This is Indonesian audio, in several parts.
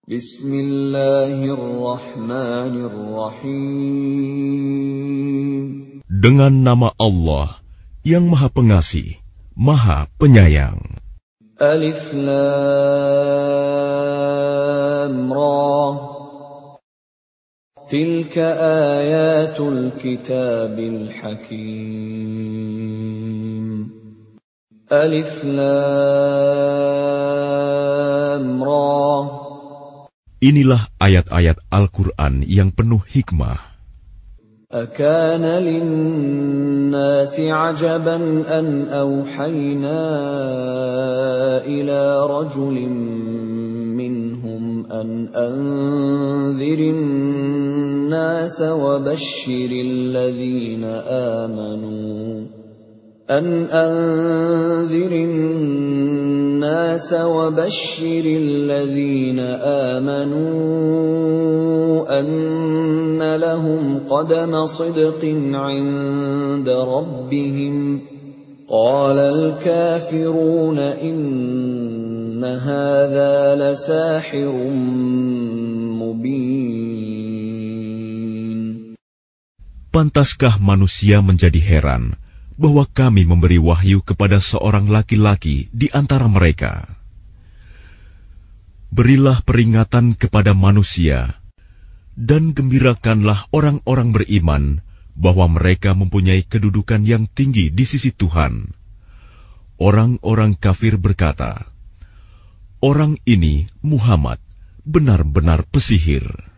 Bismillahirrahmanirrahim. Dengan nama Allah yang Maha Pengasih, Maha Penyayang. Alif Lam Ra. Tilka ayatul kitabil hakim. Alif Lam Ra. Inilah ayat-ayat Al-Quran yang penuh hikmah. Akana linnasi ajaban an awhayna ila rajulin minhum an anzirin nasa wa bashiril ladhina amanu الناس وبشر الذين آمنوا أن لهم قدم صدق عند ربهم قال الكافرون إن هذا لساحر مبين. Pantaskah manusia menjadi heran bahwa kami memberi wahyu kepada seorang laki-laki di antara mereka? Berilah peringatan kepada manusia, dan gembirakanlah orang-orang beriman bahwa mereka mempunyai kedudukan yang tinggi di sisi Tuhan. Orang-orang kafir berkata, orang ini Muhammad benar-benar pesihir.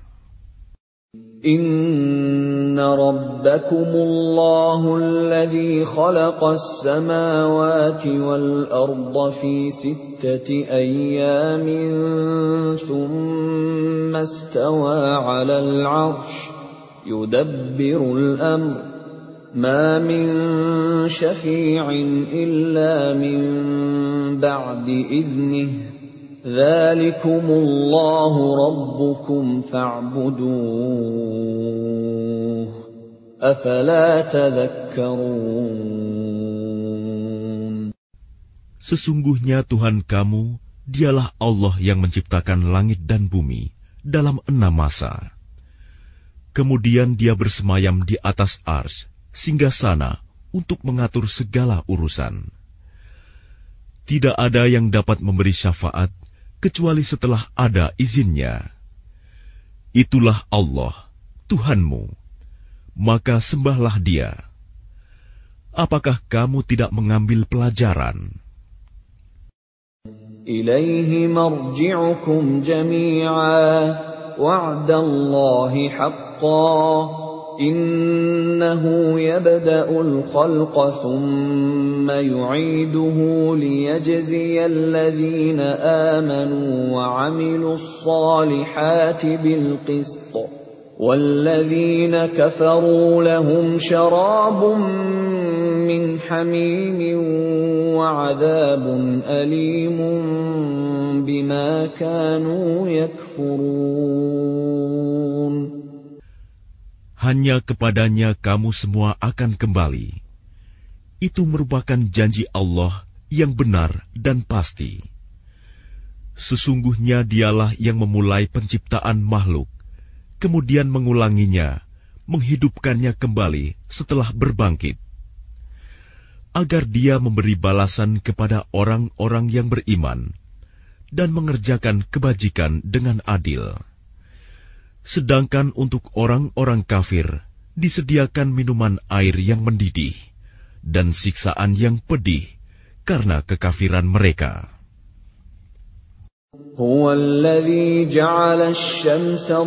Inna rabbakumullahu alladhi khalaqas samawati wal arda fi sittati ayyamin thumma istawa 'alal 'arsy yudabbirul amr ma min syafi'in illa min ba'di idhnihi Dzalikumullahu rabbukum fa'buduh. Afala tadhakkarun. Sesungguhnya Tuhan kamu, dialah Allah yang menciptakan langit dan bumi dalam 6 masa. Kemudian Dia bersemayam di atas arsy, singgasana untuk mengatur segala urusan. Tidak ada yang dapat memberi syafaat kecuali setelah ada izinnya. Itulah Allah, Tuhanmu, maka sembahlah Dia. Apakah kamu tidak mengambil pelajaran? Ilaihi marji'ukum jami'a wa'dallahi haqqan innahu yabda'ul khalqa thumma yu'iduhu liyajziyal ladhina amanu wa 'amilus salihati bil qist walladhina kafaru lahum syarabun min hamimin wa 'adzabun alimun bima kanu yakfurun. Hanya kepadanya kamu semua akan kembali. Itu merupakan janji Allah yang benar dan pasti. Sesungguhnya Dialah yang memulai penciptaan makhluk, kemudian mengulanginya, menghidupkannya kembali setelah berbangkit, agar Dia memberi balasan kepada orang-orang yang beriman dan mengerjakan kebajikan dengan adil. Sedangkan untuk orang-orang kafir disediakan minuman air yang mendidih dan siksaan yang pedih karena kekafiran mereka. Huwa alladhi ja'ala asy-syamsa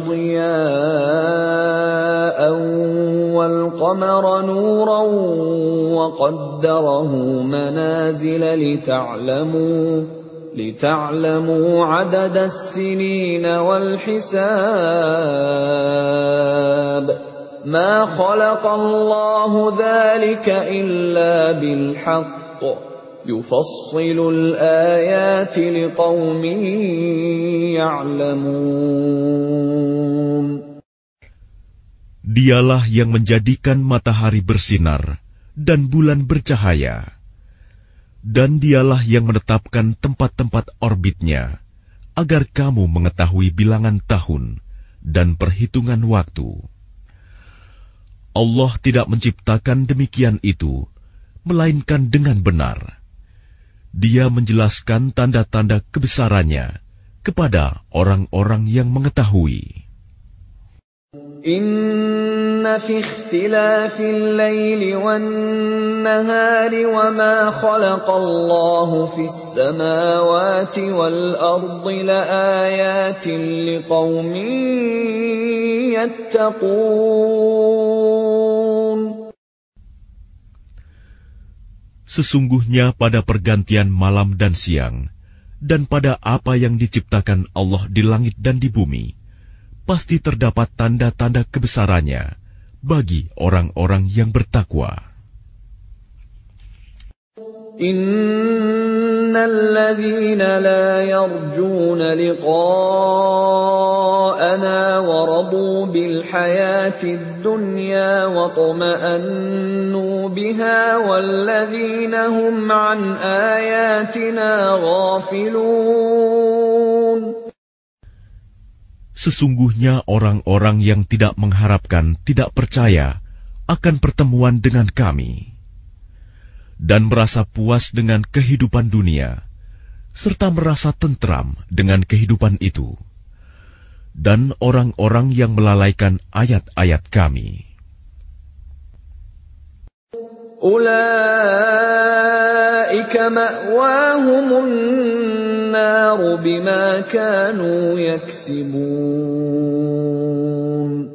diya'an wal qamara nuran wa qaddarahu manazila لتعلموا عدد السنين والحساب ما خلق الله ذلك إلا بالحق يفصل الآيات لقوم يعلمون. Dialah yang menjadikan matahari bersinar dan bulan bercahaya. Dan Dialah yang menetapkan tempat-tempat orbitnya agar kamu mengetahui bilangan tahun dan perhitungan waktu. Allah tidak menciptakan demikian itu, melainkan dengan benar. Dia menjelaskan tanda-tanda kebesarannya kepada orang-orang yang mengetahui. Inna fi ikhtilafil laili wan nahari wa ma khalaqallahu fis samawati wal ardi laayatin liqaumin yattaqun. Sesungguhnya pada pergantian malam dan siang, dan pada apa yang diciptakan Allah di langit dan di bumi, pasti terdapat tanda-tanda kebesarannya bagi orang-orang yang bertakwa. Innal ladzina la yarjuna liqa'ana wa radu bil hayatid dunya wa tuma'annu biha wal ladzina hum an ayatina ghafilun. Sesungguhnya orang-orang yang tidak mengharapkan, tidak percaya akan pertemuan dengan kami, dan merasa puas dengan kehidupan dunia, serta merasa tentram dengan kehidupan itu, dan orang-orang yang melalaikan ayat-ayat kami. Ulaika ma'wahumun naru bima kanu yaksibun.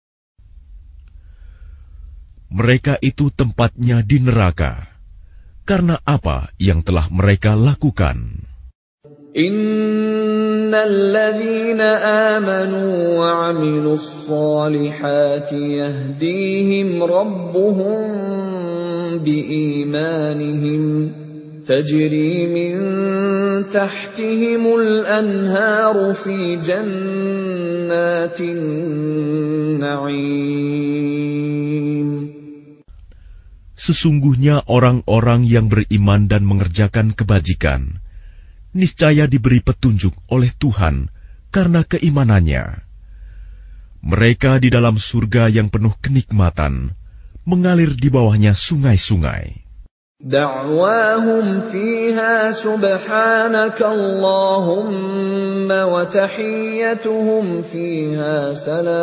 Mereka itu tempatnya di neraka, karena apa yang telah mereka lakukan. Innal ladzina amanu wa 'amilus solihati yahdihim rabbuhum biimanihim tajri min tahtihimul anharu fi jannatin na'im. Sesungguhnya orang-orang yang beriman dan mengerjakan kebajikan, niscaya diberi petunjuk oleh Tuhan karena keimanannya. Mereka di dalam surga yang penuh kenikmatan, mengalir di bawahnya sungai-sungai. Da'wahum fiha subhanaka Allahumma wa tahiyyatuhum fiha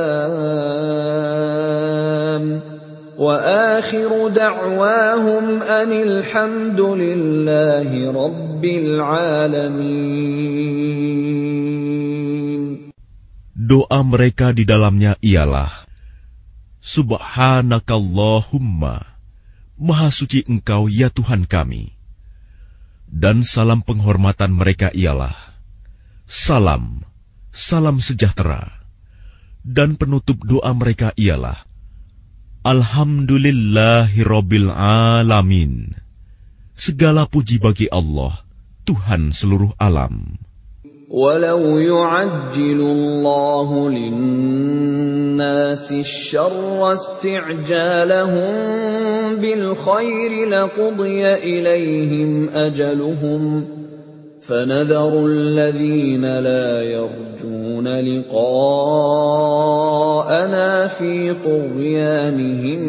salam. وآخر دعواهم أن الحمد لله رب العالمين. Doa mereka di dalamnya ialah, Subhanakallahumma, Maha suci Engkau ya Tuhan kami. Dan salam penghormatan mereka ialah, Salam, salam sejahtera. Dan penutup doa mereka ialah, Alhamdulillahirabbil alamin. Segala puji bagi Allah, Tuhan seluruh alam. Walau yu'ajjilu Allahu lin-nasi asy-syarra isti'jalahum bil khairi laqudiya ilaihim ajaluhum. فَنَذَرُ الَّذِينَ لَا يَرْجُونَ لِقَاءَنَا فِي طُغْيَانِهِمْ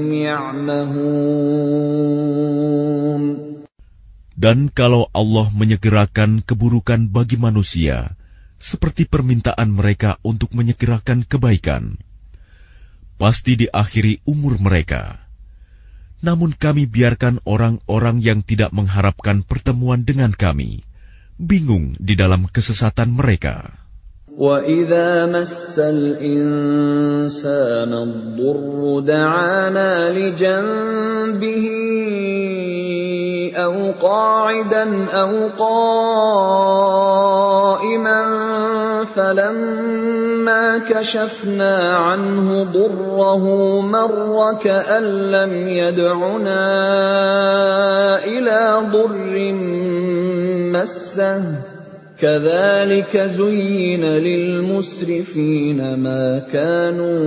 يَعْمَهُونَ. Dan kalau Allah menyegerakan keburukan bagi manusia, seperti permintaan mereka untuk menyegerakan kebaikan, pasti diakhiri umur mereka. Namun kami biarkan orang-orang yang tidak mengharapkan pertemuan dengan kami bingung di dalam kesesatan mereka. وَإِذَا مَسَّ الْإِنسَانَ الضُّرُّ دَعَانَا لِجَنبِهِ أَوْ قَاعِدًا أَوْ قَائِمًا فَلَمَّا كَشَفْنَا عَنْهُ ضُرَّهُ مَرَّ كَأَن لَّمْ يَدْعُنَا إِلَى ضُرٍّ مَّسَّهُ كَذَلِكَ زُيِّنَ لِلْمُسْرِفِينَ مَا كَانُوا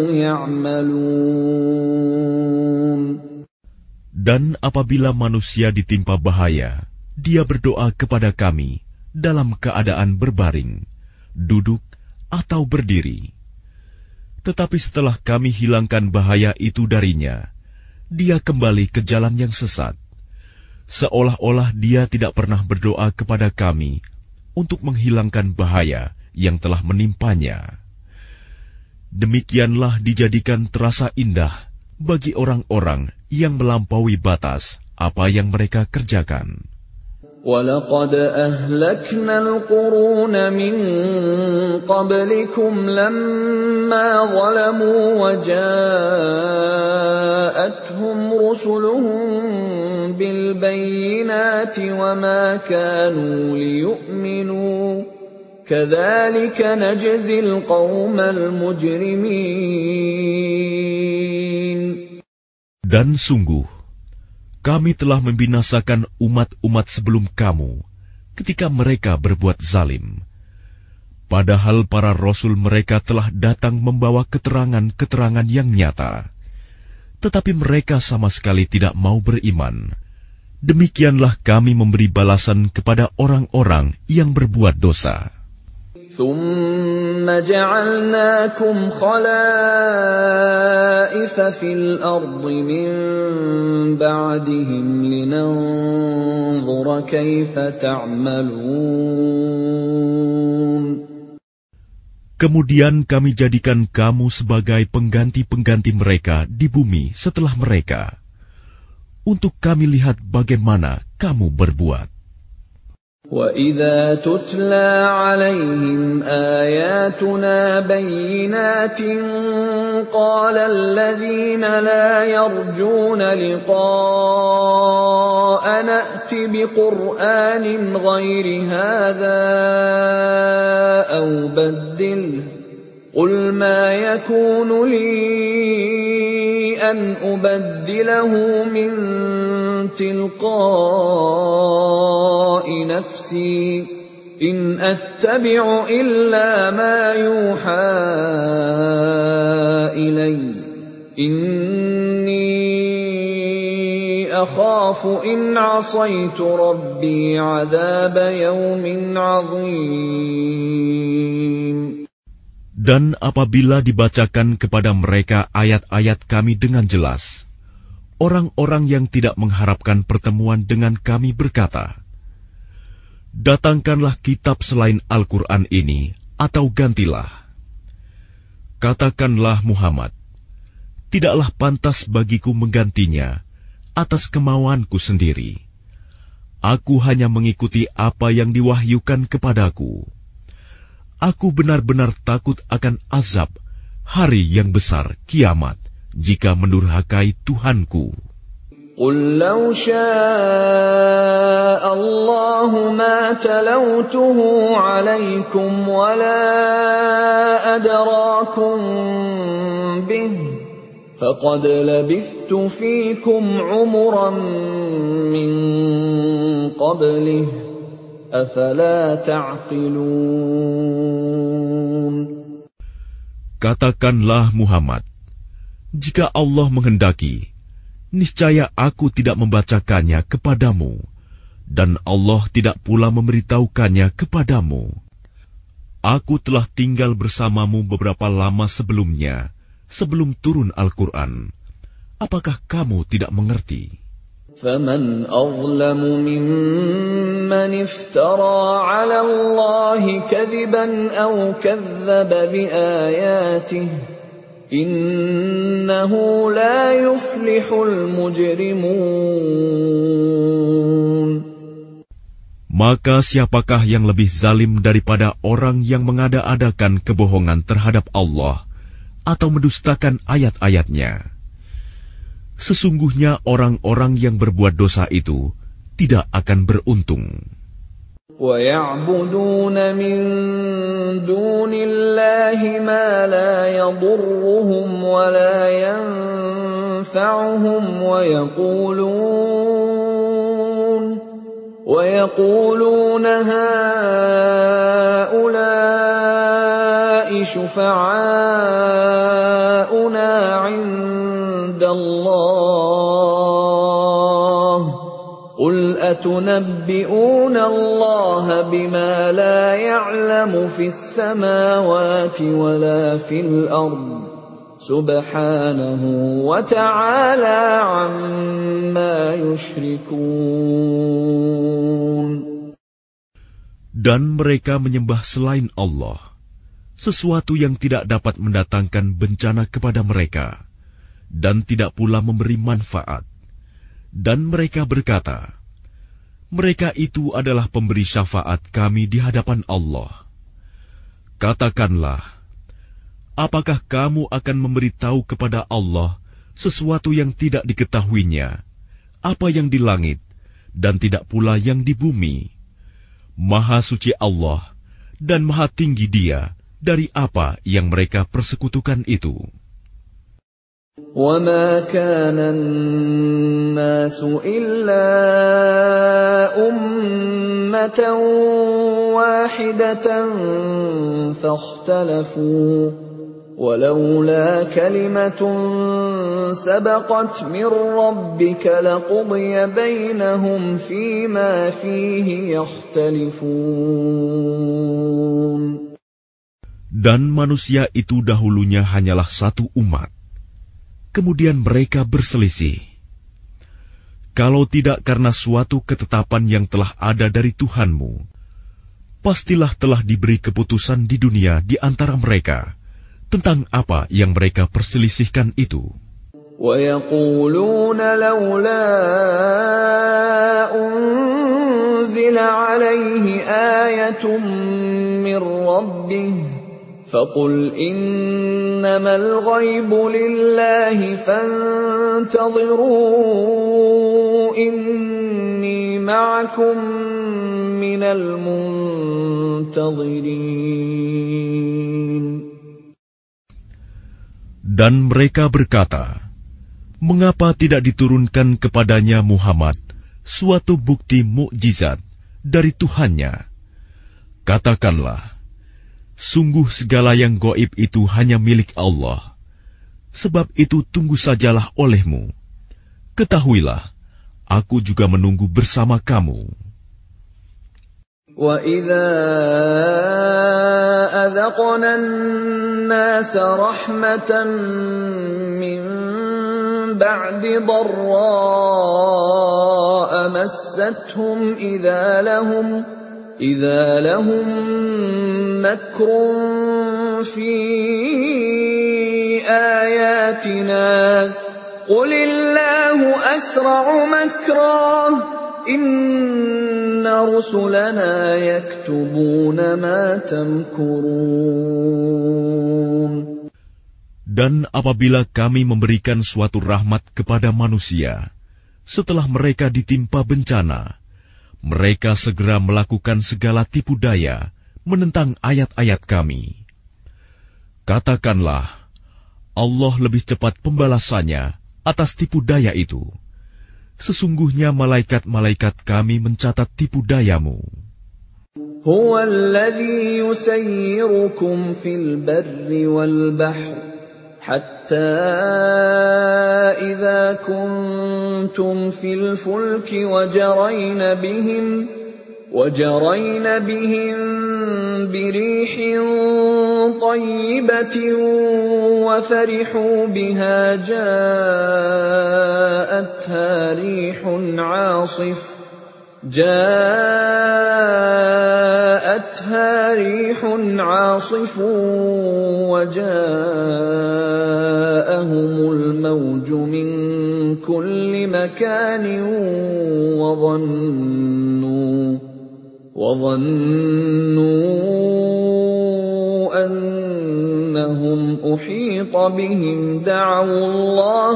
يَعْمَلُونَ. Dan apabila manusia ditimpa bahaya, dia berdoa kepada kami dalam keadaan berbaring, duduk, atau berdiri. Tetapi setelah kami hilangkan bahaya itu darinya, dia kembali ke jalan yang sesat, seolah-olah dia tidak pernah berdoa kepada kami untuk menghilangkan bahaya yang telah menimpanya. Demikianlah dijadikan terasa indah bagi orang-orang yang melampaui batas apa yang mereka kerjakan. وَلَقَدْ أَهْلَكْنَا الْقُرُونَ مِنْ قَبْلِكُمْ لَمَّا ظَلَمُوا وَجَاءَتْهُمْ رُسُلُهُم بِالْبَيِّنَاتِ وَمَا كَانُوا لِيُؤْمِنُوا كَذَلِكَ نَجْزِي الْقَوْمَ الْمُجْرِمِينَ. Dan sungguh, kami telah membinasakan umat-umat sebelum kamu ketika mereka berbuat zalim. Padahal para rasul mereka telah datang membawa keterangan-keterangan yang nyata. Tetapi mereka sama sekali tidak mau beriman. Demikianlah kami memberi balasan kepada orang-orang yang berbuat dosa. ثُمَّ جَعَلْنَاكُمْ خَلَائِفَ فِي الْأَرْضِ مِنْ بَعْدِهِمْ لِنَنْظُرَ كَيْفَ تَعْمَلُونَ. Kemudian kami jadikan kamu sebagai pengganti-pengganti mereka di bumi setelah mereka, untuk kami lihat bagaimana kamu berbuat. وَإِذَا تُتْلَى عَلَيْهِمْ آيَاتُنَا بَيِّنَاتٍ قَالَ الَّذِينَ لَا يَرْجُونَ لِقَاءَنَا ائْتِ بِقُرْآنٍ غَيْرِ هَذَا أَوْ بَدِّلْهُ قُلْ مَا يَكُونُ لِي أَنْ أُبَدِّلَهُ مِنْ تِلْقَاءِ نَفْسِي إِنْ أَتَّبِعُ إِلَّا مَا يُوحَى إِلَيَّ إِنِّي أَخَافُ إِنْ عَصَيْتُ رَبِّي عَذَابَ يَوْمٍ عَظِيمٍ. Dan apabila dibacakan kepada mereka ayat-ayat kami dengan jelas, orang-orang yang tidak mengharapkan pertemuan dengan kami berkata, "Datangkanlah kitab selain Al-Quran ini, atau gantilah." Katakanlah Muhammad, "Tidaklah pantas bagiku menggantinya atas kemauanku sendiri. Aku hanya mengikuti apa yang diwahyukan kepadaku. Aku benar-benar takut akan azab hari yang besar kiamat jika mendurhakai Tuhanku." قُل لَّوْ شَاءَ اللَّهُ مَا تَلَوْتُهُ عَلَيْكُمْ وَلَا أَدْرَاكُمْ بِهِ فَقَدْ لَبِثْتُ فِيكُمْ عُمُرًا مِّن قَبْلِهِ أَفَلَا تَعْقِلُونَ. Katakanlah Muhammad, jika Allah menghendaki, niscaya aku tidak membacakannya kepadamu, dan Allah tidak pula memberitahukannya kepadamu. Aku telah tinggal bersamamu beberapa lama sebelumnya, sebelum turun Al-Quran. Apakah kamu tidak mengerti? فَمَنْ أَظْلَمُ مِمَّنِ افْتَرَى عَلَى اللَّهِ كَذِبًا أَوْ كَذَّبَ بِآيَاتِهِ إِنَّهُ لَا يُفْلِحُ الْمُجْرِمُونَ. Maka siapakah yang lebih zalim daripada orang yang mengada-adakan kebohongan terhadap Allah atau mendustakan ayat-ayatnya? Sesungguhnya orang-orang yang berbuat dosa itu tidak akan beruntung. وَيَعْبُدُونَ مِن دُونِ اللَّهِ مَا لَا يَضُرُّهُمْ وَلَا يَنفَعُهُمْ وَيَقُولُونَ هَٰؤُلَاءِ شُفَعَاؤُنَا عِندَ اللَّهِ قُلْ أَتُنَبِّئُونَ اللَّهَ بِمَا لَا يَعْلَمُ فِي السَّمَاوَاتِ وَلَا فِي الْأَرْضِ سُبْحَانَهُ وَتَعَالَى عَمَّا يُشْرِكُونَ. Dan mereka menyembah selain Allah sesuatu yang tidak dapat mendatangkan bencana kepada mereka dan tidak pula memberi manfaat. Dan mereka berkata, mereka itu adalah pemberi syafaat kami di hadapan Allah. Katakanlah, apakah kamu akan memberitahu kepada Allah sesuatu yang tidak diketahuinya, apa yang di langit dan tidak pula yang di bumi? Maha suci Allah dan maha tinggi Dia dari apa yang mereka persekutukan itu. وَمَا كَانَ النَّاسُ إِلَّا أُمَّةً وَاحِدَةً فَاخْتَلَفُوا وَلَوْلَا كَلِمَةٌ سَبَقَتْ مِنْ رَبِّكَ لَقُضِيَ بَيْنَهُمْ فِيمَا فِيهِ يَخْتَلِفُونَ. Dan manusia itu dahulunya hanyalah satu umat. Kemudian mereka berselisih. Kalau tidak karena suatu ketetapan yang telah ada dari Tuhanmu, pastilah telah diberi keputusan di dunia di antara mereka tentang apa yang mereka perselisihkan itu. وَيَقُولُونَ لَوْلَا أُنْزِلَ عَلَيْهِ آيَةٌ مِّن رَّبِّهِ فَقُلْ إِنَّمَا الْغَيْبُ لِلَّهِ فَانْتَظِرُوا إِنِّي مَعَكُمْ مِنَ الْمُنْتَظِرِينَ. Dan mereka berkata, mengapa tidak diturunkan kepadanya Muhammad suatu bukti mukjizat dari Tuhannya? Katakanlah, sungguh segala yang gaib itu hanya milik Allah. Sebab itu tunggu sajalah olehmu. Ketahuilah, aku juga menunggu bersama kamu. وَإِذَا أَذَقْنَا النَّاسَ رَحْمَةً مِّن بَعْدِ ضَرَّاءَ مَسَّتْهُمْ إِذَا لَهُم مَّكْرٌ فِي آيَاتِنَا قُلِ اللَّهُ أَسْرَعُ مَكْرًا إِنَّ رُسُلَنَا يَكْتُبُونَ مَا تَمْكُرُونَ. Dan apabila kami memberikan suatu rahmat kepada manusia, setelah mereka ditimpa bencana, mereka segera melakukan segala tipu daya menentang ayat-ayat kami. Katakanlah, Allah lebih cepat pembalasannya atas tipu daya itu. Sesungguhnya malaikat-malaikat kami mencatat tipu dayamu. هُوَ الَّذِي يُسَيِّرُكُمْ فِي الْبَرِّ وَالْبَحْرِ حَتَّى إِذَا كُنْتُمْ فِي الْفُلْكِ وَجَرَيْنَ بِهِمْ بِرِيحٍ طَيِّبَةٍ وَفَرِحُوا بِهَا جَاءَتْهَا رِيحٌ عَاصِفٌ وَجَاءَهُمُ الْمَوْجُ مِنْ كُلِّ مَكَانٍ وَظَنُّوا أَنَّهُمْ أُحِيطَ بِهِمْ دَعَوُا اللَّهَ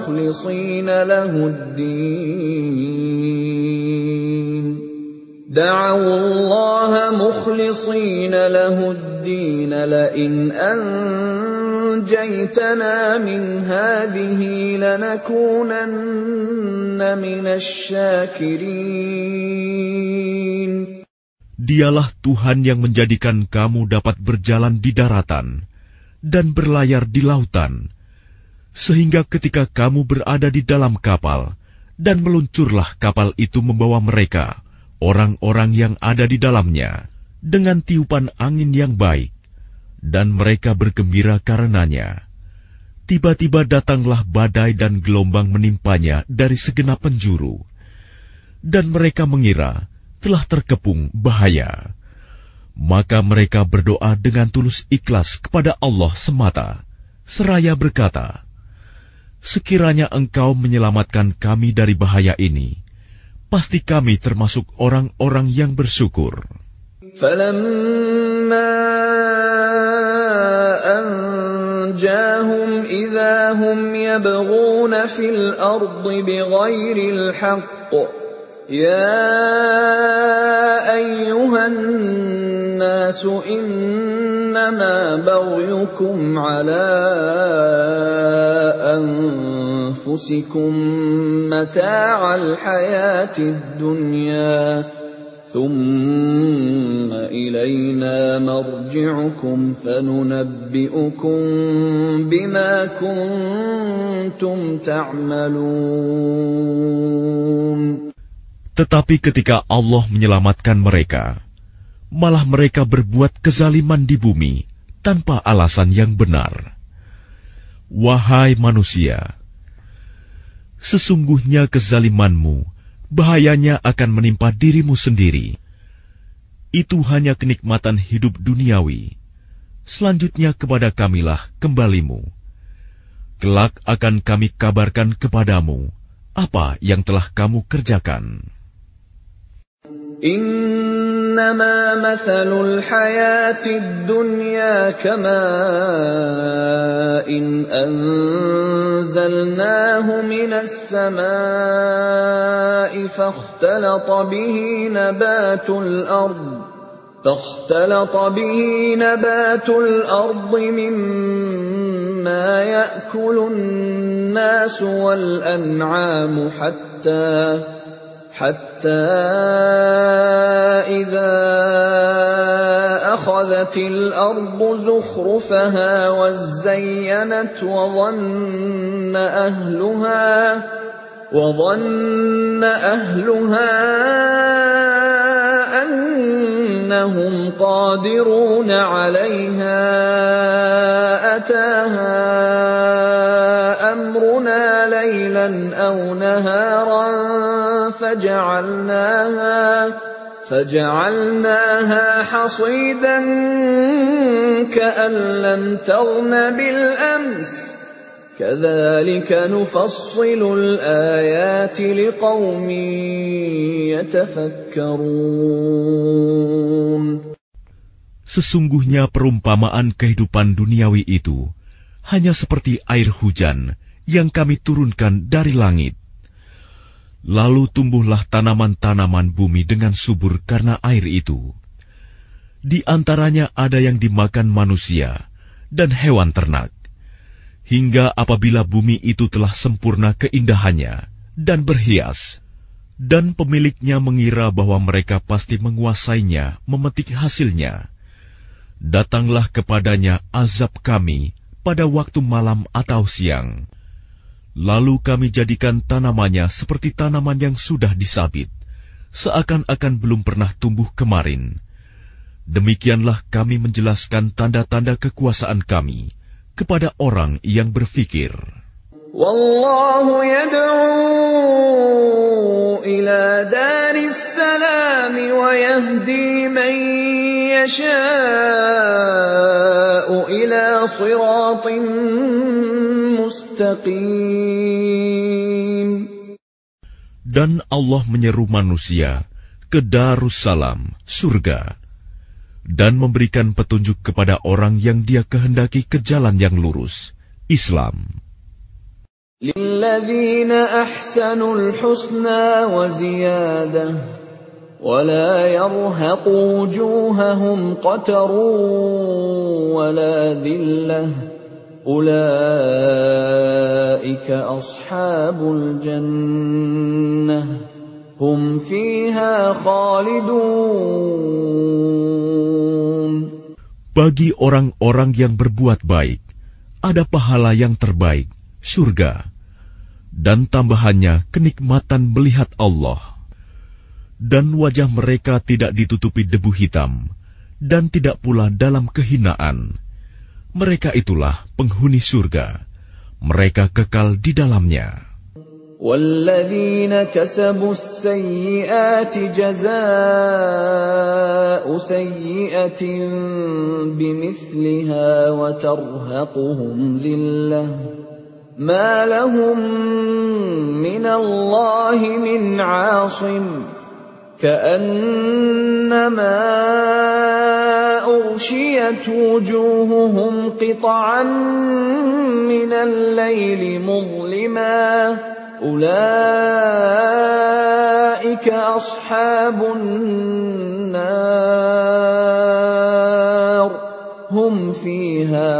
مُخْلِصِينَ لَهُ الدِّينَ لَئِنْ أَنْجَيْتَنَا مِنْ هَٰذِهِ لَنَكُونَنَّ مِنَ الشَّاكِرِينَ. Dialah Tuhan yang menjadikan kamu dapat berjalan di daratan dan berlayar di lautan, sehingga ketika kamu berada di dalam kapal Dan meluncurlah kapal itu membawa mereka, orang-orang yang ada di dalamnya, dengan tiupan angin yang baik, dan mereka bergembira karenanya. Tiba-tiba datanglah badai dan gelombang menimpanya dari segenap penjuru, dan mereka mengira telah terkepung bahaya. Maka mereka berdoa dengan tulus ikhlas kepada Allah semata, seraya berkata, "Sekiranya Engkau menyelamatkan kami dari bahaya ini, pasti kami termasuk orang-orang yang bersyukur." فَلَمَّا أَنْجَاهُمْ إِذَا هُمْ يَبْغُونَ فِي الْأَرْضِ بِغَيْرِ الْحَقِّ يَا أَيُّهَا النَّاسُ إِنَّمَا بَغْيُكُمْ عَلَىٰ أَنفُسِكُم مَّتَاعَ الْحَيَاةِ الدُّنْيَا ثُمَّ إِلَيْنَا مَرْجِعُكُمْ فَنُنَبِّئُكُم بِمَا كُنتُمْ تَعْمَلُونَ. Tetapi ketika Allah menyelamatkan mereka, malah mereka berbuat kezaliman di bumi tanpa alasan yang benar. Wahai manusia, sesungguhnya kezalimanmu bahayanya akan menimpa dirimu sendiri. Itu hanya kenikmatan hidup duniawi. Selanjutnya kepada Kamilah kembalimu. Kelak akan kami kabarkan kepadamu apa yang telah kamu kerjakan. إنما مثل الحياة الدنيا كماء أنزلناه من السماء فاختلط به نبات الأرض مما يأكل الناس والأنعام حتى إذا أخذت الأرض زخرفها وزينت وظن أهلها أنهم قادرون عليها أتاها أمرنا ليلا أو نهارا فجعلناها حصيدا كأن لم تغن بالأمس كذلك نفصل الآيات لقوم يتفكرون. Sesungguhnya perumpamaan kehidupan duniawi itu hanya seperti air hujan yang kami turunkan dari langit. Lalu tumbuhlah tanaman-tanaman bumi dengan subur karena air itu. Di antaranya ada yang dimakan manusia dan hewan ternak. Hingga apabila bumi itu telah sempurna keindahannya dan berhias, dan pemiliknya mengira bahwa mereka pasti menguasainya, memetik hasilnya, datanglah kepadanya azab kami pada waktu malam atau siang. Lalu kami jadikan tanamannya seperti tanaman yang sudah disabit, seakan-akan belum pernah tumbuh kemarin. Demikianlah kami menjelaskan tanda-tanda kekuasaan kami kepada orang yang berfikir. Wallahu yad'u ila daris salam wa yahdi man yasha'u ila siratin mustaqim. Dan Allah menyeru manusia ke Darussalam, surga, dan memberikan petunjuk kepada orang yang Dia kehendaki ke jalan yang lurus, Islam. Lilladzina ahsanul husna wa ziyadah wa la yarhaqu wujuhahum qatarun wa la dhillah ulaika ashabul jannah hum fiha khalidun. Bagi orang-orang yang berbuat baik, ada pahala yang terbaik, surga, dan tambahannya kenikmatan melihat Allah. Dan wajah mereka tidak ditutupi debu hitam, dan tidak pula dalam kehinaan. Mereka itulah penghuni surga. Mereka kekal di dalamnya. وَالَّذِينَ كَسَبُوا السَّيِّئَاتِ جَزَاءُ سَيِّئَةٍ بِمِثْلِهَا وَتَرْهَقُهُمْ ذِلَّةٌ مَا لَهُم مِّنَ اللَّهِ مِنْ عَاصِمٍ كَأَنَّمَا أُغْشِيَتْ وُجُوهُهُمْ قِطَعًا مِّنَ اللَّيْلِ مُظْلِمًا أُولَئِكَ أَصْحَابُ النَّارِ هُمْ فِيهَا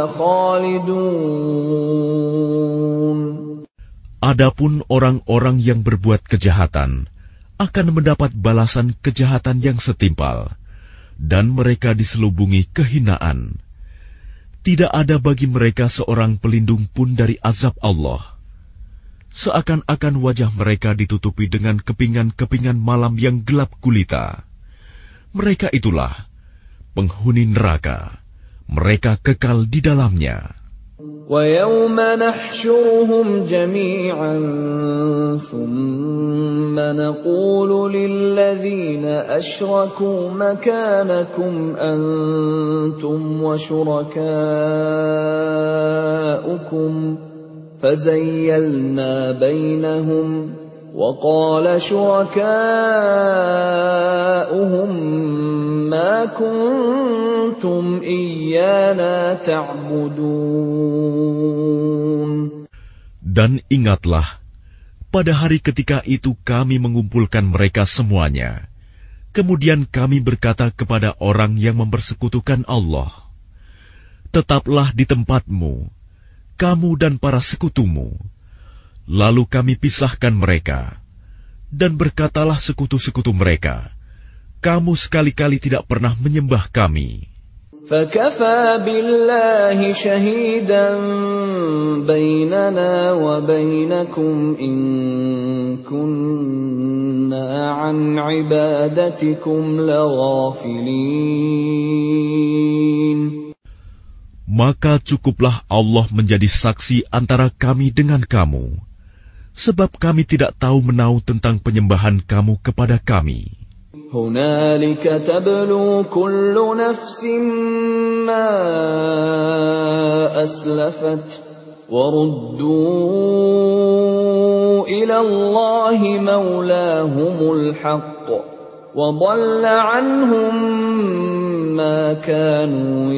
خَالِدُونَ. Adapun orang-orang yang berbuat kejahatan akan mendapat balasan kejahatan yang setimpal, dan mereka diselubungi kehinaan. Tidak ada bagi mereka seorang pelindung pun dari azab Allah. Seakan-akan wajah mereka ditutupi dengan kepingan-kepingan malam yang gelap gulita. Mereka itulah penghuni neraka. Mereka kekal di dalamnya. وَيَوْمَ نَحْشُرُهُمْ جَمِيعًا ثُمَّ نَقُولُ لِلَّذِينَ أَشْرَكُوا مَكَانَكُمْ أَنْتُمْ وَشُرَكَاؤُكُمْ فَزَيَّلْنَا بَيْنَهُمْ وَقَالَ شُرَكَاؤُهُمْ مَا كُنتُمْ إِيَّانَا تَعْبُدُونَ. Dan ingatlah, pada hari ketika itu kami mengumpulkan mereka semuanya. Kemudian kami berkata kepada orang yang mempersekutukan Allah, tetaplah di tempatmu, kamu dan para sekutumu. Lalu kami pisahkan mereka, dan berkatalah sekutu-sekutu mereka, kamu sekali-kali tidak pernah menyembah kami. فَكَفَى بِاللَّهِ شَهِيدًا بَيْنَنَا وَبَيْنَكُمْ إِن كُنَّا عَنْ عِبَادَتِكُمْ لَغَافِلِينَ. Maka cukuplah Allah menjadi saksi antara kami dengan kamu, sebab kami tidak tahu menau tentang penyembahan kamu kepada kami. هُنَالِكَ تَبْلُو كُلُّ نَفْسٍ مَّا أَسْلَفَتْ وَرُدُّوا إِلَى اللَّهِ مَوْلَاهُمُ الْحَقِّ وَضَلَّ عَنْهُم مَّا كَانُوا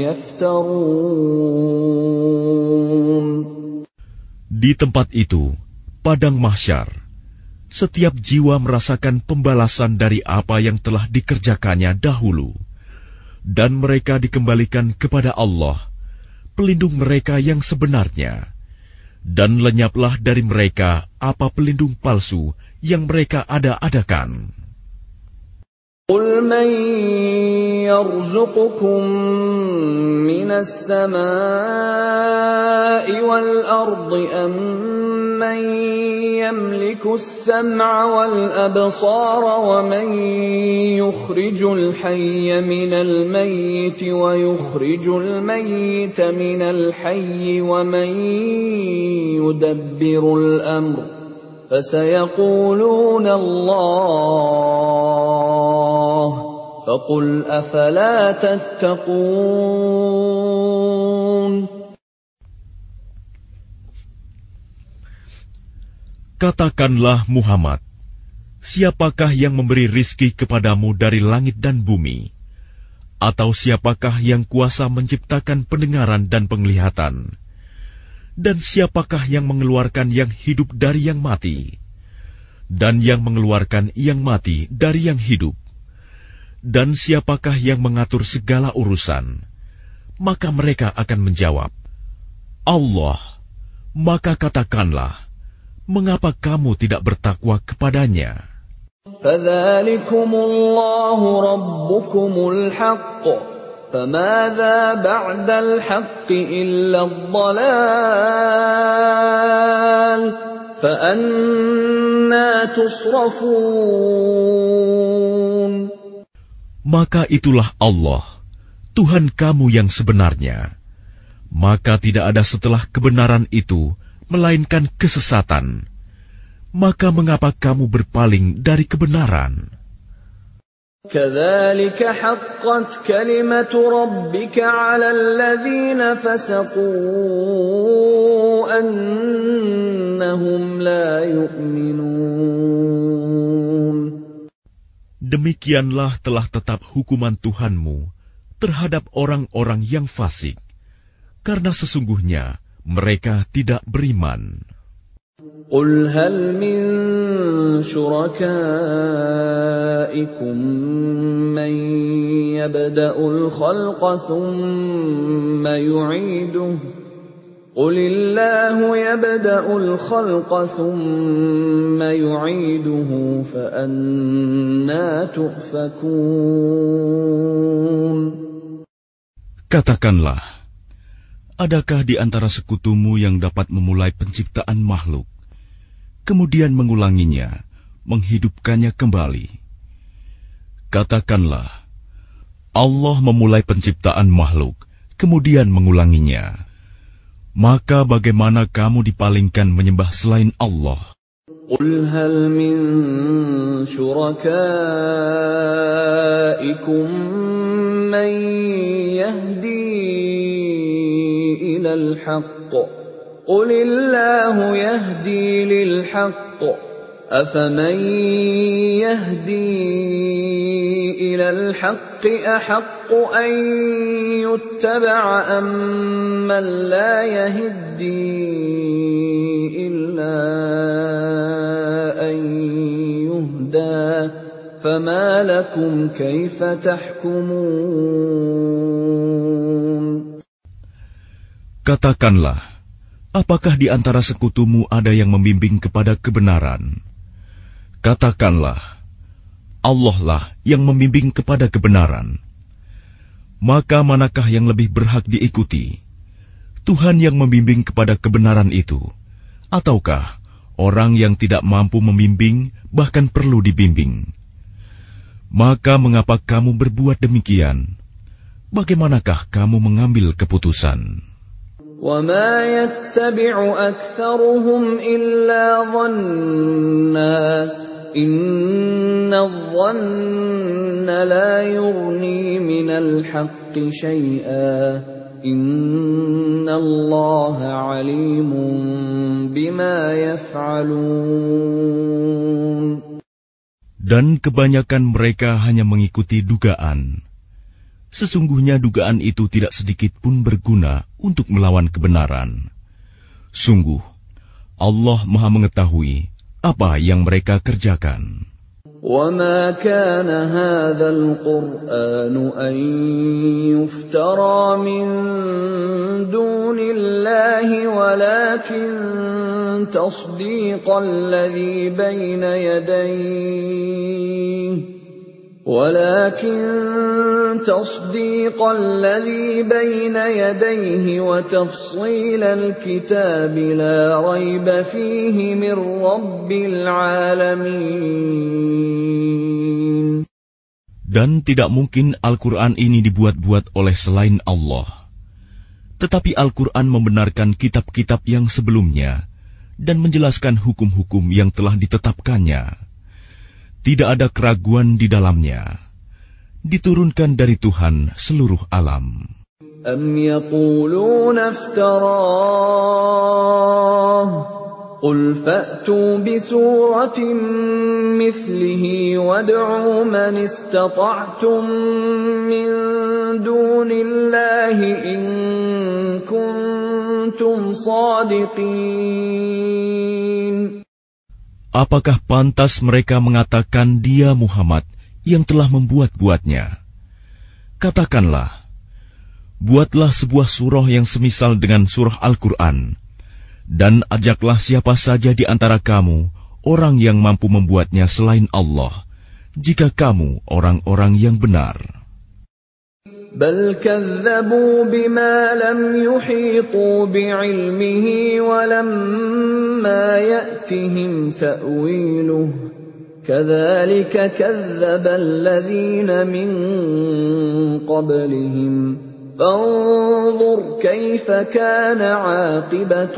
يَفْتَرُونَ. Di tempat itu, padang mahsyar, setiap jiwa merasakan pembalasan dari apa yang telah dikerjakannya dahulu, dan mereka dikembalikan kepada Allah, pelindung mereka yang sebenarnya, dan lenyaplah dari mereka apa pelindung palsu yang mereka ada-adakan. قُلْ مَنْ يَرْزُقُكُمْ مِنَ السَّمَاءِ وَالْأَرْضِ أَمَّنْ يَمْلِكُ السَّمْعَ وَالْأَبْصَارَ وَمَنْ يُخْرِجُ الْحَيَّ مِنَ الْمَيِّتِ وَيُخْرِجُ الْمَيِّتَ مِنَ الْحَيِّ وَمَنْ يُدَبِّرُ الْأَمْرَ فَسَيَقُولُونَ اللَّهُ فَقُلْ أَفَلَا تَتَّقُونَ. Katakanlah Muhammad, siapakah yang memberi rizki kepadamu dari langit dan bumi? Atau siapakah yang kuasa menciptakan pendengaran dan penglihatan? Dan siapakah yang mengeluarkan yang hidup dari yang mati? Dan yang mengeluarkan yang mati dari yang hidup? Dan siapakah yang mengatur segala urusan? Maka mereka akan menjawab, Allah. Maka katakanlah, mengapa kamu tidak bertakwa kepadanya? فَذَلِكُمُ اللَّهُ رَبُّكُمُ الْحَقُّ فَمَاذَا بَعْدَ الْحَقِّ إِلَّا الضَّلَالُ فَأَنَّى تُصْرَفُونَ Maka itulah Allah, Tuhan kamu yang sebenarnya. Maka tidak ada setelah kebenaran itu, melainkan kesesatan. Maka mengapa kamu berpaling dari kebenaran? كَذَلِكَ حَقَّتْ كَلِمَةُ رَبِّكَ عَلَى الَّذِينَ فَسَقُوا أَنَّهُمْ لَا يُؤْمِنُونَ Demikianlah telah tetap hukuman Tuhanmu terhadap orang-orang yang fasik, karena sesungguhnya mereka tidak beriman. قُلْ هَلْ مِن شُرَكَائِكُم مَّن يَبْدَأُ الْخَلْقَ ثُمَّ يُعِيدُهُ قُلِ اللَّهُ يَبْدَأُ الْخَلْقَ ثُمَّ يُعِيدُهُ فَأَنَّىٰ تُؤْفَكُونَ Katakanlah, adakah di antara sekutumu yang dapat memulai penciptaan makhluk, kemudian mengulanginya, menghidupkannya kembali? Katakanlah, Allah memulai penciptaan makhluk, kemudian mengulanginya. Maka bagaimana kamu dipalingkan menyembah selain Allah? قُلْ هَلْ مِن شُرَكَائِكُم مَّن يَهْدِي إِلَى الْحَقِّ قُلِ اللَّهُ يَهْدِي لِلْحَقِّ أَفَمَن يَهْدِي إِلَى الْحَقِّ أَحَقُّ أَن يُتَّبَعَ أَمَّن لَّا يَهِدِّي إِلَّا أَن يُهْدَىٰ فَمَا لَكُمْ كَيْفَ تَحْكُمُونَ Katakanlah, apakah di antara sekutumu ada yang membimbing kepada kebenaran? Katakanlah, Allah lah yang membimbing kepada kebenaran. Maka manakah yang lebih berhak diikuti? Tuhan yang membimbing kepada kebenaran itu, ataukah orang yang tidak mampu membimbing, bahkan perlu dibimbing? Maka mengapa kamu berbuat demikian? Bagaimanakah kamu mengambil keputusan? وَمَا يَتَّبِعُ أَكْثَرُهُمْ إِلَّا ظَنًّا إِنَّ الظَّنَّ لَا يُغْنِي مِنَ الْحَقِّ شَيْئًا إِنَّ اللَّهَ عَلِيمٌ بِمَا يَفْعَلُونَ Dan kebanyakan mereka hanya mengikuti dugaan. Sesungguhnya dugaan itu tidak sedikit pun berguna untuk melawan kebenaran. Sungguh, Allah Maha mengetahui apa yang mereka kerjakan. وَمَا كَانَ هَٰذَا الْقُرْآنُ أَن يُفْتَرَىٰ مِن دُونِ اللَّهِ وَلَٰكِن تَصْدِيقَ الَّذِي بَيْنَ يَدَيْهِ وَتَفْصِيلَ الْكِتَابِ لَا رَيْبَ فِيهِ مِن رَّبِّ الْعَالَمِينَ Dan tidak mungkin Al-Quran ini dibuat-buat oleh selain Allah. Tetapi Al-Quran membenarkan kitab-kitab yang sebelumnya dan menjelaskan hukum-hukum yang telah ditetapkannya. Tidak ada keraguan di dalamnya. Diturunkan dari Tuhan seluruh alam. أَمْ يَقُولُونَ افْتَرَاهُ قُلْ فَأْتُوا بِسُورَةٍ مِّثْلِهِ وَادْعُوا مَنِ اسْتَطَعْتُم مِّن دُونِ اللَّهِ إِن كُنتُمْ صَادِقِينَ Apakah pantas mereka mengatakan dia Muhammad yang telah membuat-buatnya? Katakanlah, buatlah sebuah surah yang semisal dengan surah Al-Quran, dan ajaklah siapa saja di antara kamu, orang yang mampu membuatnya selain Allah, jika kamu orang-orang yang benar. بل كذبوا بما لم يحيطوا بعلمه ولما يأتهم تأويله كذلك كذب الذين من قبلهم فانظر كيف كان عاقبة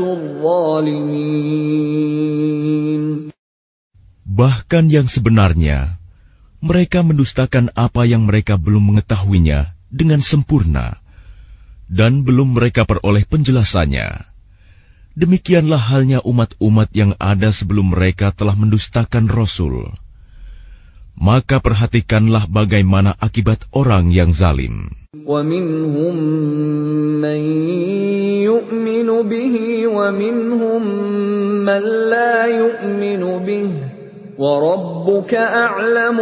الظالمين. Bahkan yang sebenarnya, mereka mendustakan apa yang mereka belum mengetahuinya dengan sempurna, dan belum mereka peroleh penjelasannya. Demikianlah halnya umat-umat yang ada sebelum mereka telah mendustakan Rasul. Maka perhatikanlah bagaimana akibat orang yang zalim. وَمِنْهُمْ مَنْ يُؤْمِنُ بِهِ وَمِنْهُمْ مَنْ لَا يُؤْمِنُ بِهِ وَرَبُّكَ أَعْلَمُ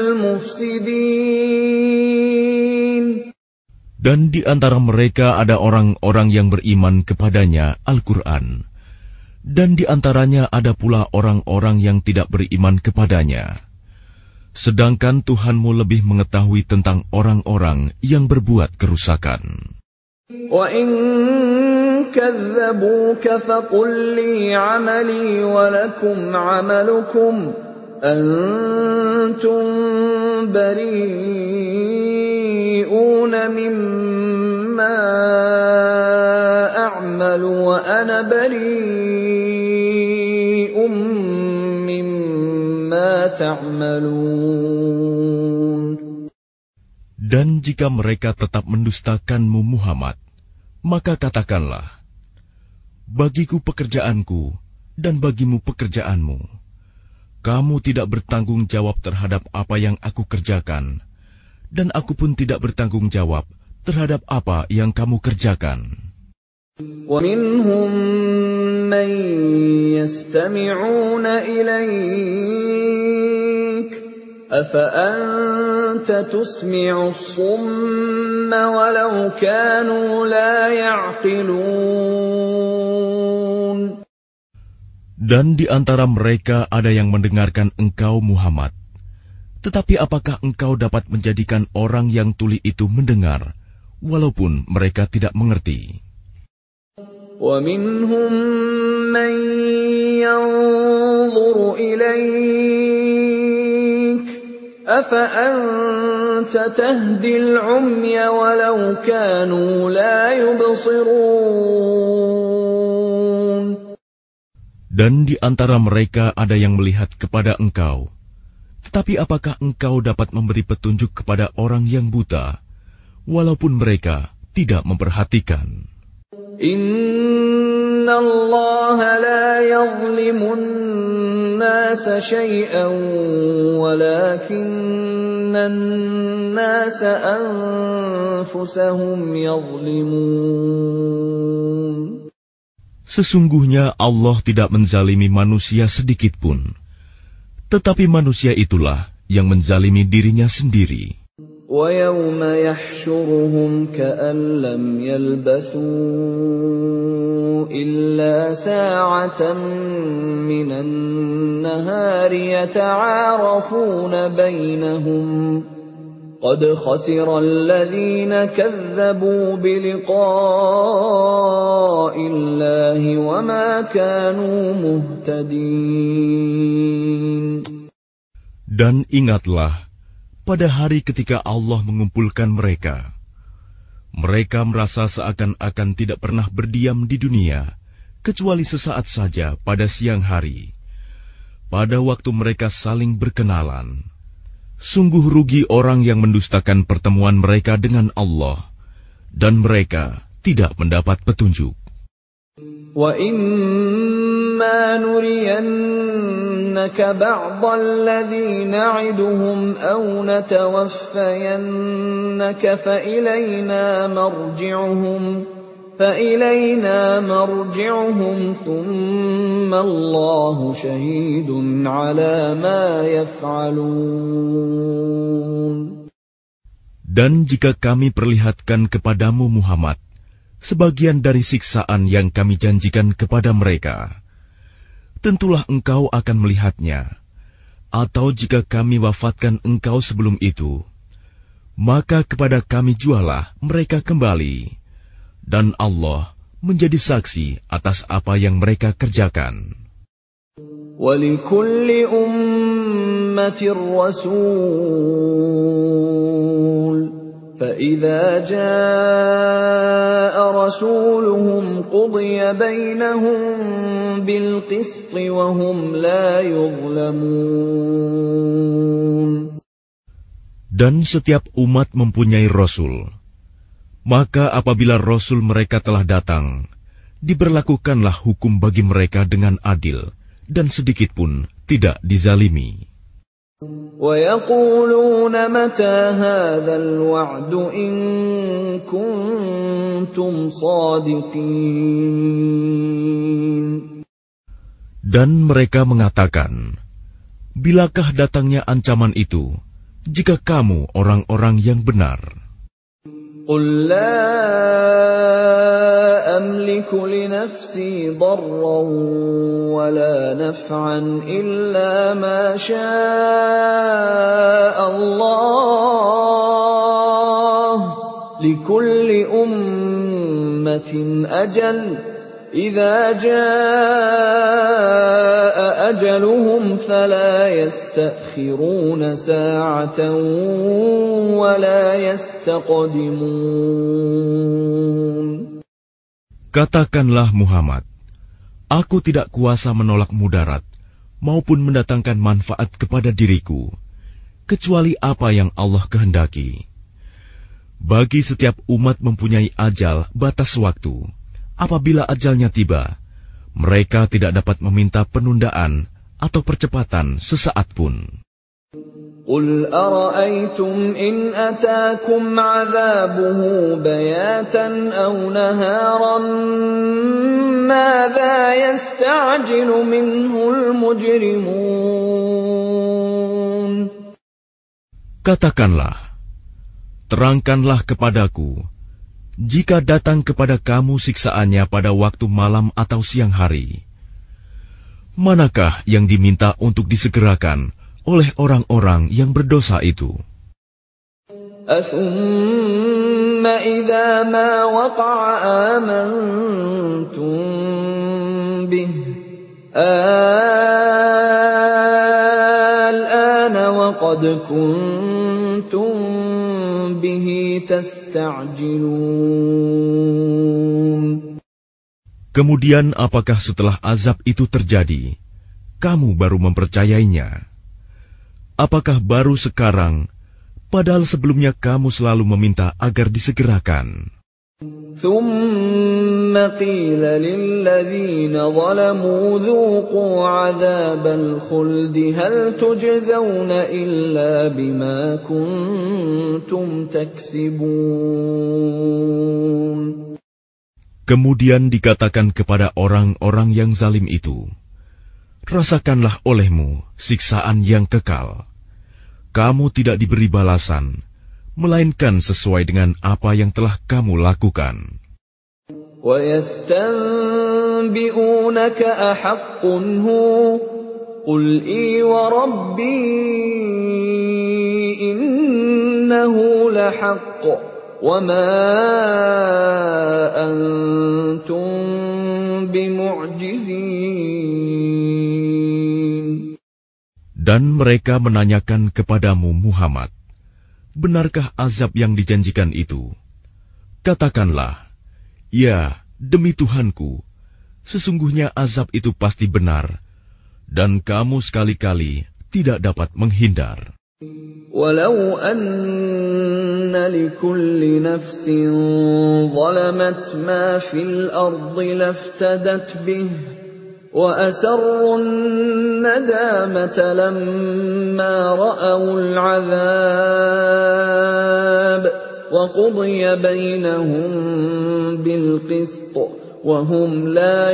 بِالْمُفْسِدِينَ. Dan di antara mereka ada orang-orang yang beriman kepadanya Al-Quran, dan di antaranya ada pula orang-orang yang tidak beriman kepadanya. Sedangkan Tuhanmu lebih mengetahui tentang orang-orang yang berbuat kerusakan. وَإِن كَذَّبُوكَ فَقُل لِّي عَمَلِي وَلَكُمْ عَمَلُكُمْ أَنتُم بَرِيئُونَ مِمَّا أَعْمَلُ وَأَنَا بَرِيءٌ مِّمَّا تَعْمَلُونَ. Dan jika mereka tetap mendustakanmu Muhammad, maka katakanlah, bagiku pekerjaanku dan bagimu pekerjaanmu. Kamu tidak bertanggung jawab terhadap apa yang aku kerjakan, dan aku pun tidak bertanggung jawab terhadap apa yang kamu kerjakan. وَمِنْهُمْ مَنْ يَسْتَمِعُونَ إِلَيْكَ أَفَأَنْتَ تُسْمِعُ الصُّمَّ وَلَوْ كَانُوا لَا يَعْقِلُونَ. Dan di antara mereka ada yang mendengarkan engkau Muhammad. Tetapi apakah engkau dapat menjadikan orang yang tuli itu mendengar, walaupun mereka tidak mengerti? وَمِنْهُمْ مَنْ يَنْظُرُ إِلَيْكَ أَفَأَنْتَ تَهْدِي الْعُمْيَ وَلَوْ كَانُوا لَا يُبْصِرُونَ. Dan di antara mereka ada yang melihat kepada engkau. Tetapi apakah engkau dapat memberi petunjuk kepada orang yang buta, walaupun mereka tidak memperhatikan? Inna Allah la yazlimun nasa shay'an walakinnan nasa anfusahum yazlimun. Sesungguhnya Allah tidak menzalimi manusia sedikitpun, tetapi manusia itulah yang menzalimi dirinya sendiri. وَيَوْمَ يَحْشُرُهُمْ كَأَن لَّمْ يَلْبَثُوا إِلَّا سَاعَةً مِّنَ النَّهَارِ يَتَعَارَفُونَ بَيْنَهُمْ قَدْ خَسِرَ الَّذِينَ كَذَّبُوا بِلِقَاءِ اللَّهِ وَمَا كَانُوا مُهْتَدِينَ. Dan ingatlah, pada hari ketika Allah mengumpulkan mereka, mereka merasa seakan-akan tidak pernah berdiam di dunia, kecuali sesaat saja pada siang hari, pada waktu mereka saling berkenalan. Sungguh rugi orang yang mendustakan pertemuan mereka dengan Allah, dan mereka tidak mendapat petunjuk. وَإِمَّا نُرِيَنَّكَ بَعْضَ الَّذِي نَعِدُهُمْ أَوْ نَتَوَفَّيَنَّكَ فَإِلَيْنَا مَرْجِعُهُمْ ثُمَّ اللَّهُ شَهِيدٌ عَلَى مَا يَفْعَلُونَ. Dan jika kami perlihatkan kepadamu Muhammad sebagian dari siksaan yang kami janjikan kepada mereka, tentulah engkau akan melihatnya. Atau jika kami wafatkan engkau sebelum itu, maka kepada kami jualah mereka kembali, dan Allah menjadi saksi atas apa yang mereka kerjakan. وَلِكُلِّ أُمَّةٍ رَّسُولٌ فَإِذَا جَاءَ رَسُولُهُمْ قُضِيَ بَيْنَهُم بِالْقِسْطِ وَهُمْ لَا يُظْلَمُونَ. Dan setiap umat mempunyai Rasul. Maka apabila Rasul mereka telah datang, diberlakukanlah hukum bagi mereka dengan adil, dan sedikit pun tidak dizalimi. وَيَقُولُونَ مَتَى هَذَا الْوَعْدُ إِن كُنتُمْ صَادِقِينَ. Dan mereka mengatakan, bilakah datangnya ancaman itu, jika kamu orang-orang yang benar? قُل لَّا أَمْلِكُ لِنَفْسِي ضَرًّا وَلَا نَفْعًا إِلَّا مَا شَاءَ اللَّهُ ۗ لِكُلِّ أُمَّةٍ أَجَلٌ ۖ إِذَا جَاءَ أَجَلُهُمْ فَلَا يَسْتَأْخِرُونَ سَاعَةً وَلَا يَسْتَقْدِمُونَ. Katakanlah Muhammad, aku tidak kuasa menolak mudarat maupun mendatangkan manfaat kepada diriku, kecuali apa yang Allah kehendaki. Bagi setiap umat mempunyai ajal batas waktu. Apabila ajalnya tiba, mereka tidak dapat meminta penundaan atau percepatan sesaat pun. قُلْ أَرَأَيْتُمْ إِنْ أَتَاكُمْ عَذَابُهُ بَيَاتًا أَوْ نَهَارًا مَاذَا يَسْتَعْجِلُ مِنْهُ الْمُجْرِمُونَ. Katakanlah, terangkanlah kepadaku, jika datang kepada kamu siksaannya pada waktu malam atau siang hari, manakah yang diminta untuk disegerakan oleh orang-orang yang berdosa itu? أَثُمَّ إِذَا مَا وَقَعَ آمَنْتُمْ بِهِ الْآنَ وَقَدْ كُنْتُمْ بِهِ تَسْتَعْجِلُونَ. Kemudian apakah setelah azab itu terjadi, kamu baru mempercayainya? Apakah baru sekarang, padahal sebelumnya kamu selalu meminta agar disegerakan? ثُمَّ قِيلَ لِلَّذِينَ ظَلَمُوا ذُوقُوا عَذَابَ الْخُلْدِ هَلْ تُجْزَوْنَ إِلَّا بِمَا كُنتُمْ تَكْسِبُونَ. Kemudian dikatakan kepada orang-orang yang zalim itu, rasakanlah olehmu siksaan yang kekal. Kamu tidak diberi balasan, melainkan sesuai dengan apa yang telah kamu lakukan. وَيَسْتَنبِئُونَكَ أَحَقٌّ هُوَ قُلْ إِي وَرَبِّي إِنَّهُ لَحَقٌّ وَمَا أَنْتُمْ بِمُعْجِزِينَ. Dan mereka menanyakan kepadamu Muhammad, benarkah azab yang dijanjikan itu? Katakanlah, ya, demi Tuhanku, sesungguhnya azab itu pasti benar, dan kamu sekali-kali tidak dapat menghindar. وَلَوْ أَنَّ لِكُلِّ نَفْسٍ ظَلَمَتْ مَا فِي الْأَرْضِ لَافْتَدَتْ بِهِ وَأَسَرُّوا النَّدَامَةَ لَمَّا رَأَوُا الْعَذَابَ وَقُضِيَ بَيْنَهُم بِالْقِسْطِ وَهُمْ لَا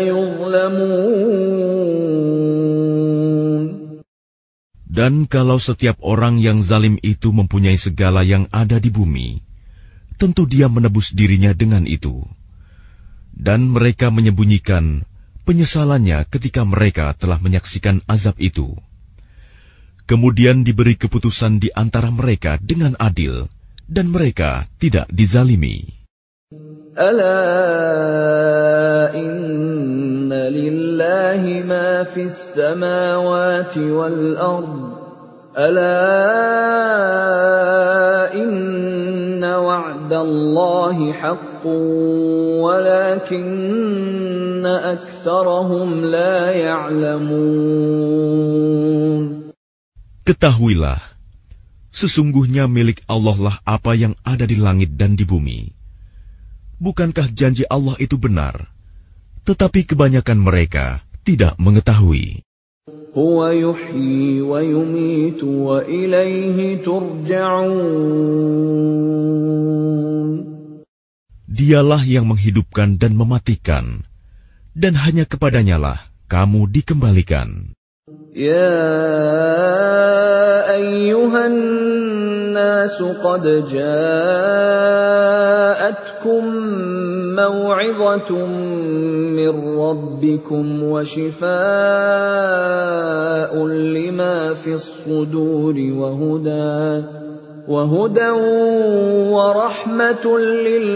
يُظْلَمُونَ. Dan kalau setiap orang yang zalim itu mempunyai segala yang ada di bumi, tentu dia menebus dirinya dengan itu. Dan mereka menyembunyikan penyesalannya ketika mereka telah menyaksikan azab itu. Kemudian diberi keputusan di antara mereka dengan adil, dan mereka tidak dizalimi. Ala inna lillahi ma fis samawati wal ard. Ala inna wa'dallahi haqqun walakinna aktsarahum la ya'lamun. Ketahuilah, sesungguhnya milik Allah lah apa yang ada di langit dan di bumi. Bukankah janji Allah itu benar? Tetapi kebanyakan mereka tidak mengetahui. Huwa yuhyi wa yumitu wa ilaihi turja'un. Dialah yang menghidupkan dan mematikan, dan hanya kepadanyalah kamu dikembalikan. Ya ayyuhan nasu qad ja'atkum maw'izatun min rabbikum wa shifaa'un lima fis suduri wa hudan wa rahmatun lil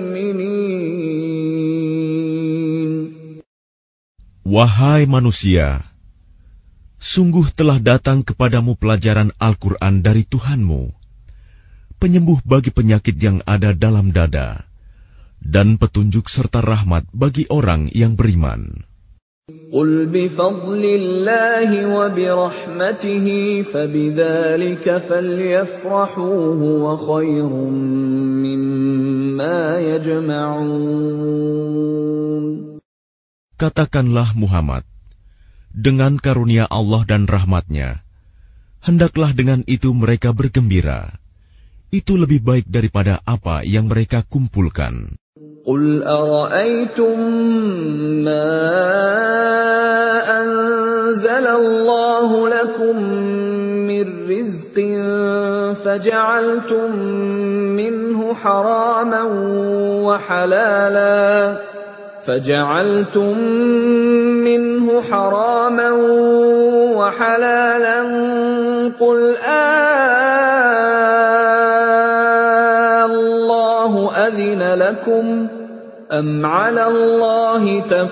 mu'minin. Wahai manusia, sungguh telah datang kepadamu pelajaran Al-Quran dari Tuhanmu, penyembuh bagi penyakit yang ada dalam dada, dan petunjuk serta rahmat bagi orang yang beriman. Qul bifadlillahi wa birahmatihi fabidzalika falyafrahu huwa khairum mimma yajma'un. Katakanlah Muhammad, dengan karunia Allah dan rahmat-Nya, hendaklah dengan itu mereka bergembira. Itu lebih baik daripada apa yang mereka kumpulkan. Qul ara'aytum ma anzalallahu lakum min rizqin faja'altum minhu haraman wa halalan فجعلتم منه حراما وحلالا قل الله أذن لكم أم على الله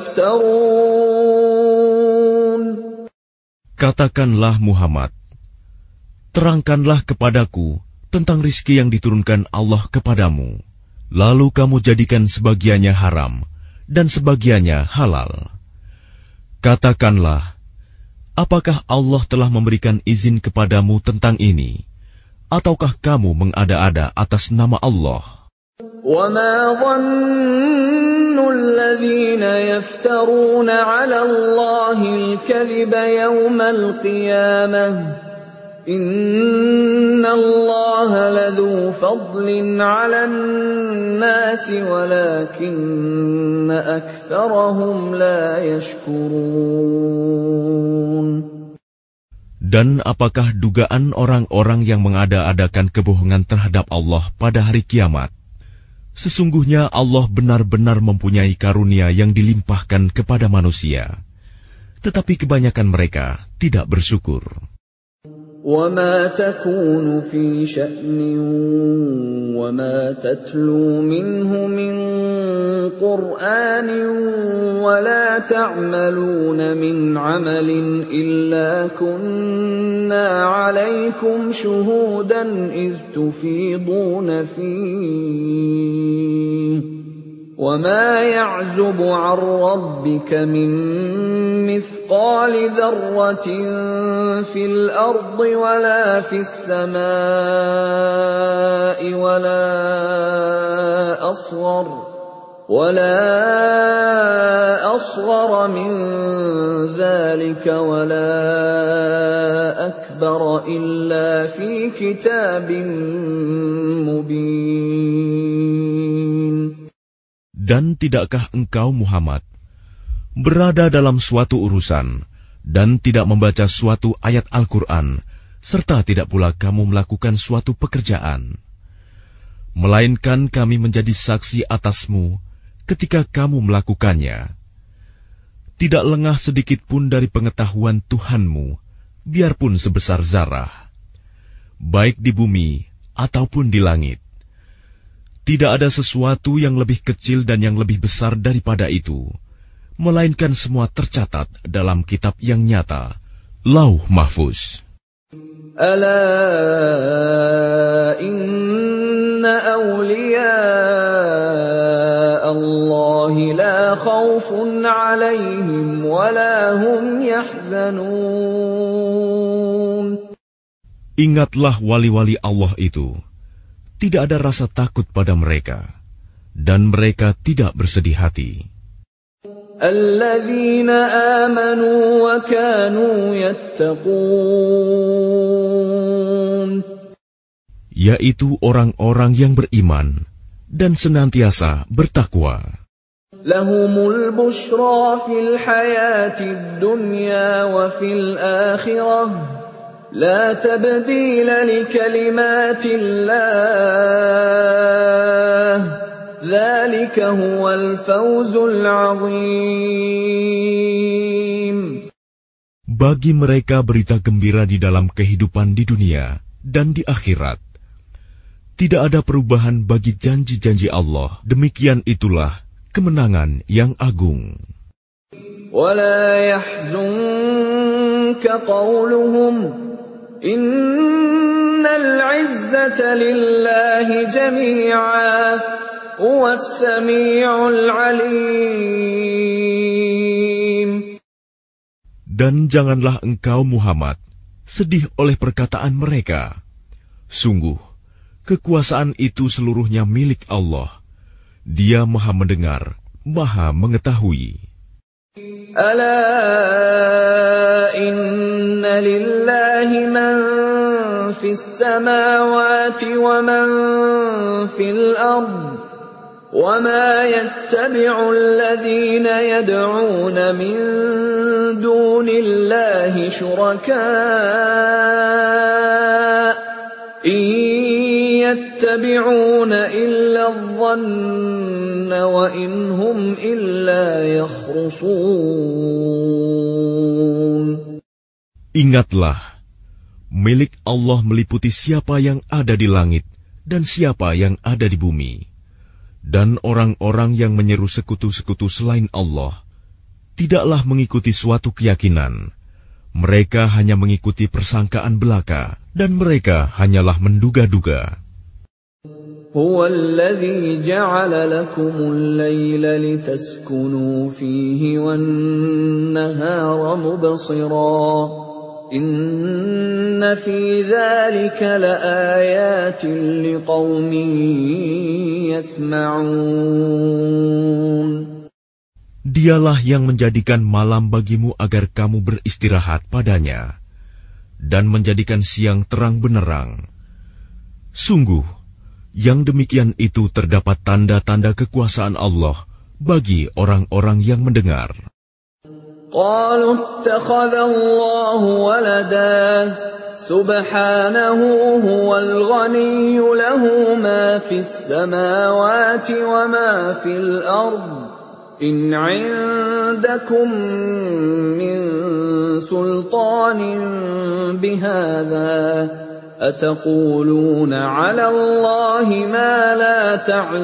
تفترون. Katakanlah Muhammad, terangkanlah kepadaku tentang rizki yang diturunkan Allah kepadamu, lalu kamu jadikan sebagiannya haram dan sebagiannya halal. Katakanlah, apakah Allah telah memberikan izin kepadamu tentang ini, ataukah kamu mengada-ada atas nama Allah? وَمَا ظَنُّ الَّذِينَ يَفْتَرُونَ عَلَى اللَّهِ الْكَذِبَ يَوْمَ الْقِيَامَةِ إِنَّ اللَّهَ لَذُو فَضْلٍ عَلَى النَّاسِ وَلَكِنَّ أَكْثَرَهُمْ لَا يَشْكُرُونَ. Dan apakah dugaan orang-orang yang mengada-adakan kebohongan terhadap Allah pada hari kiamat? Sesungguhnya Allah benar-benar mempunyai karunia yang dilimpahkan kepada manusia, tetapi kebanyakan mereka tidak bersyukur. وَمَا تَكُونُ فِي شَأْنٍ وَمَا تَتْلُو مِنْهُ مِنْ قُرْآنٍ وَلَا تَعْمَلُونَ مِنْ عَمَلٍ إِلَّا كُنَّا عَلَيْكُمْ شُهُودًا إِذْ تُفِيضُونَ فِيهِ وَمَا يَعْزُبُ عَنْ رَبِّكَ مِنْ مِثْقَالِ ذَرَّةٍ فِي الْأَرْضِ وَلَا فِي السَّمَاءِ وَلَا أَصْغَرَ مِنْ ذَلِكَ وَلَا أَكْبَرَ إِلَّا فِي كِتَابٍ مُبِينٍ. Dan tidakkah engkau Muhammad berada dalam suatu urusan dan tidak membaca suatu ayat Al-Quran, serta tidak pula kamu melakukan suatu pekerjaan, melainkan kami menjadi saksi atasmu ketika kamu melakukannya. Tidak lengah sedikit pun dari pengetahuan Tuhanmu, biarpun sebesar zarah, baik di bumi ataupun di langit. Tidak ada sesuatu yang lebih kecil dan yang lebih besar daripada itu, melainkan semua tercatat dalam kitab yang nyata, Lauh Mahfuz. Ala inna awliya Allahi la khawfun alaihim wa la hum yahzanun. Ingatlah wali-wali Allah itu, tidak ada rasa takut pada mereka, dan mereka tidak bersedih hati. Alladzina amanu wa kanu yattaqun, yaitu orang-orang yang beriman dan senantiasa bertakwa. Lahumul bushra fil hayatid dunya wa fil akhirah La tabdila li kalimatillah Dzalika huwal fawzul 'azim. Bagi mereka berita gembira di dalam kehidupan di dunia dan di akhirat. Tidak ada perubahan bagi janji-janji Allah. Demikian itulah kemenangan yang agung. Wala yahzunka qawluhum Innal 'izzata lillahi jami'a huwas sami'ul 'alim. Dan janganlah engkau Muhammad sedih oleh perkataan mereka. Sungguh, kekuasaan itu seluruhnya milik Allah. Dia Maha mendengar, Maha mengetahui. Ala inna lillahi man fis samawati wa man fil ard wa ma yattabi'u alladhina yad'una min dunillahi shuraka يتبعون إلا الظن وإن هم إلا يخرصون. Ingatlah, milik Allah meliputi siapa yang ada di langit dan siapa yang ada di bumi. Dan orang-orang yang menyeru sekutu-sekutu selain Allah tidaklah mengikuti suatu keyakinan. Mereka hanya mengikuti persangkaan belaka, dan mereka hanyalah menduga-duga. Huwa alladhi ja'ala lakumul layla litaskunu fihi wan nahara mubsira. Inna fi dzalika laayatin liqaumin yasma'un. Dialah yang menjadikan malam bagimu agar kamu beristirahat padanya, dan menjadikan siang terang benerang. Sungguh, yang demikian itu terdapat tanda-tanda kekuasaan Allah bagi orang-orang yang mendengar. Qalu ittakhadha Allahu walada subhanahu huwal ghaniyyu lahu ma fis samawati wa ma fil ardh In 'indakum min sultanin bihadza ataquluna 'ala Allahi ma la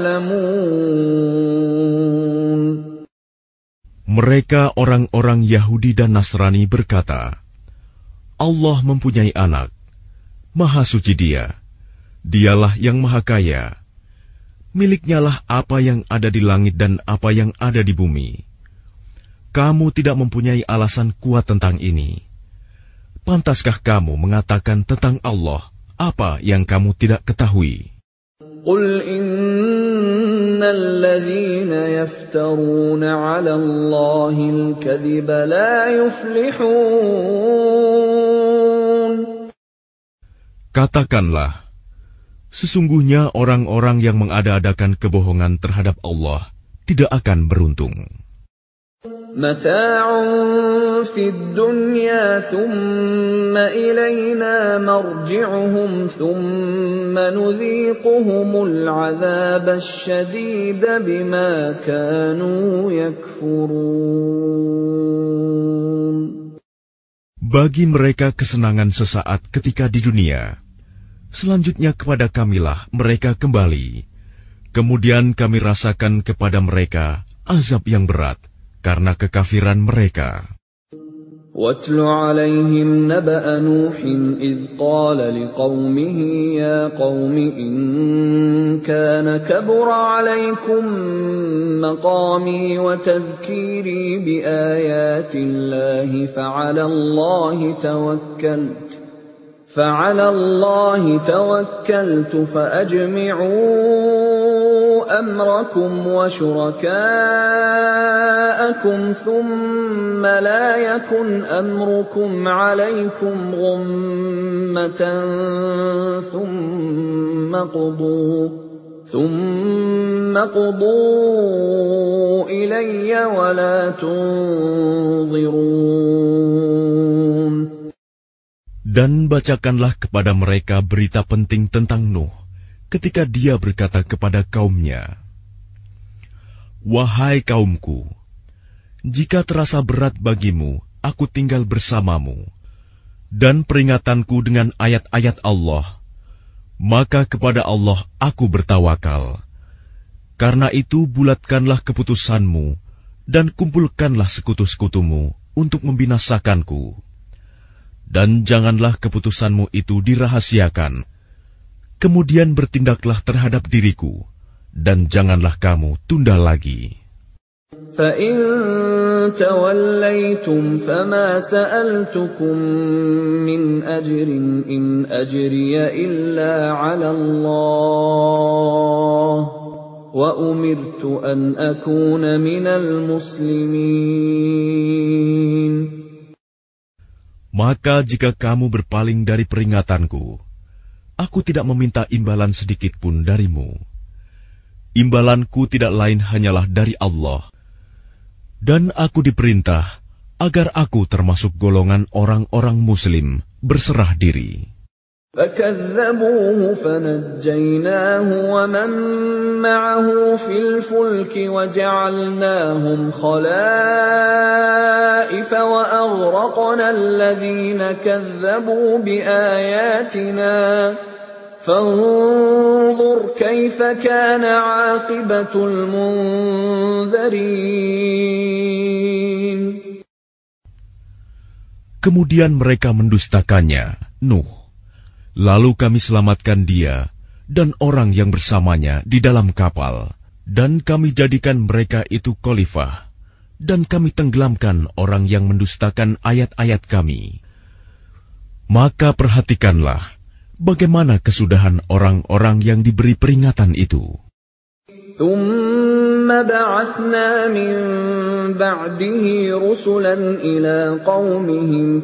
ta'lamun. Mereka orang-orang Yahudi dan Nasrani berkata, Allah mempunyai anak, Maha suci Dia, Dialah yang Maha Kaya. Miliknya lah apa yang ada di langit dan apa yang ada di bumi. Kamu tidak mempunyai alasan kuat tentang ini. Pantaskah kamu mengatakan tentang Allah apa yang kamu tidak ketahui? Qul innal ladzina yaftaruna 'ala Allahil kadhiba la yuflihun. Katakanlah, sesungguhnya orang-orang yang mengada-adakan kebohongan terhadap Allah tidak akan beruntung. Mata'un fid dunya thumma ilayna marji'uhum thumma nudhiquhumul 'adzaba asyadida bima kanu yakfurun. Bagi mereka kesenangan sesaat ketika di dunia. Selanjutnya kepada Kamilah mereka kembali. Kemudian kami rasakan kepada mereka azab yang berat karena kekafiran mereka. وَاتْلُ عَلَيْهِمْ نَبَأَ نُوحٍ إِذْ قَالَ لِقَوْمِهِ يَا قَوْمِ إِنْ كَانَ كَبُرَ عَلَيْكُمْ مَقَامِي وَتَذْكِيرِي بِآيَاتِ اللَّهِ فَعَلَى اللَّهِ تَوَكَّلْتُ فَأَجْمِعُوا أَمْرَكُمْ وَشُرَكَاءَكُمْ ثُمَّ لَا يَكُنْ أَمْرُكُمْ عَلَيْكُمْ غُمَّةً ثُمَّ قُضُوا إِلَيَّ وَلَا تُنظِرُونَ. Dan bacakanlah kepada mereka berita penting tentang Nuh, ketika dia berkata kepada kaumnya, "Wahai kaumku, jika terasa berat bagimu, aku tinggal bersamamu, dan peringatanku dengan ayat-ayat Allah, maka kepada Allah aku bertawakal. Karena itu bulatkanlah keputusanmu, dan kumpulkanlah sekutu-sekutumu untuk membinasakanku. Dan janganlah keputusanmu itu dirahasiakan. Kemudian bertindaklah terhadap diriku, dan janganlah kamu tunda lagi." فَإِن تَوَلَّيْتُمْ فَمَا سَأَلْتُكُم مِّنْ أَجْرٍ إِنْ أَجْرِيَ إِلَّا عَلَى اللَّهِ وَأُمِرْتُ أَنْ أَكُونَ مِنَ الْمُسْلِمِينَ. Maka jika kamu berpaling dari peringatanku, aku tidak meminta imbalan sedikit pun darimu. Imbalanku tidak lain hanyalah dari Allah. Dan aku diperintah agar aku termasuk golongan orang-orang Muslim berserah diri. فَكَذَّبُوهُ فَنَجَّيْنَاهُ وَمَن مَّعَهُ فِي الْفُلْكِ وَجَعَلْنَاهُمْ خَلَائِفَ وَأَغْرَقْنَا الَّذِينَ كَذَّبُوا بِآيَاتِنَا فَانظُرْ كَيْفَ كَانَ عَاقِبَةُ الْمُنذَرِينَ. Kemudian mereka mendustakannya, Nuh. Lalu kami selamatkan dia dan orang yang bersamanya di dalam kapal, dan kami jadikan mereka itu khalifah, dan kami tenggelamkan orang yang mendustakan ayat-ayat kami. Maka perhatikanlah bagaimana kesudahan orang-orang yang diberi peringatan itu. ثُمَّ بَعَثْنَا مِن بَعْدِهِ رُسُلًا إِلَىٰ قَوْمِهِمْ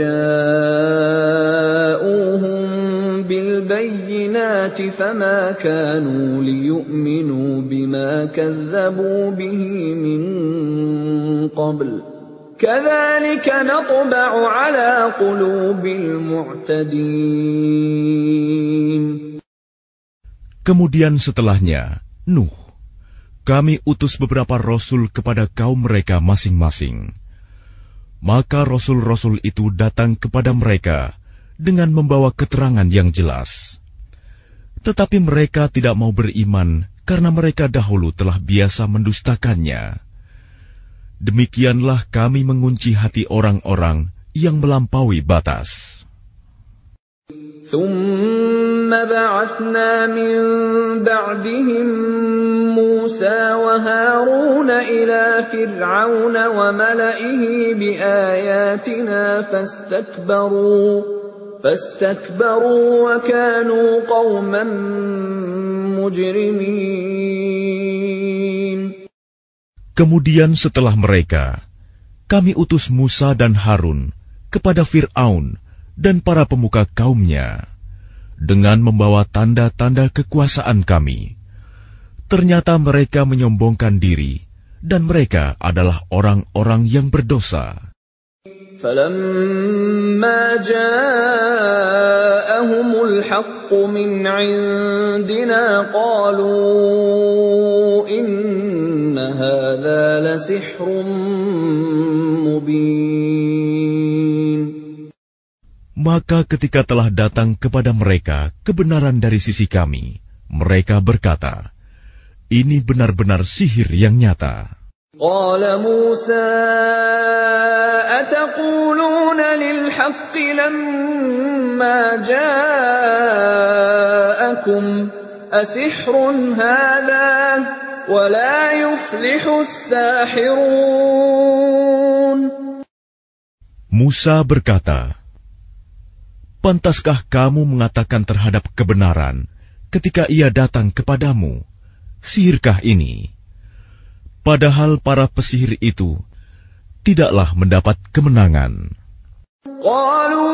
فَجَاءُوهُم بِالْبَيِّنَاتِ فَمَا كَانُوا لِيُؤْمِنُوا بِمَا كَذَّبُوا بِهِ مِن قَبْلُ كَذَلِكَ نَطْبَعُ عَلَىٰ قُلُوبِ الْمُعْتَدِينَ. Kemudian setelahnya, Nuh, kami utus beberapa rasul kepada kaum mereka masing-masing. Maka rasul-rasul itu datang kepada mereka dengan membawa keterangan yang jelas. Tetapi mereka tidak mau beriman karena mereka dahulu telah biasa mendustakannya. Demikianlah kami mengunci hati orang-orang yang melampaui batas. ثُمَّ بَعَثْنَا مِن بَعْدِهِم مُّوسَىٰ وَهَارُونَ إِلَىٰ فِرْعَوْنَ وَمَلَئِهِ بِآيَاتِنَا فَاسْتَكْبَرُوا وَكَانُوا قَوْمًا مُجْرِمِينَ. Kemudian setelah mereka, kami utus Musa dan Harun kepada Fir'aun dan para pemuka kaumnya, dengan membawa tanda-tanda kekuasaan kami. Ternyata mereka menyombongkan diri, dan mereka adalah orang-orang yang berdosa. فَلَمَّا جَاءَهُمُ الْحَقُّ مِنْ عِندِنَا قَالُوا إِنَّ هَذَا لَسِحْرٌ مُبِينٌ. Maka ketika telah datang kepada mereka kebenaran dari sisi kami, mereka berkata, Ini benar-benar sihir yang nyata. Qala Musa ataquluna lil haqqi lamma ja'akum asihrun hadha wa la yuflihu as-sahirun. Musa berkata, pantaskah kamu mengatakan terhadap kebenaran ketika ia datang kepadamu, sihirkah ini? Padahal para pesihir itu tidaklah mendapat kemenangan. Qalu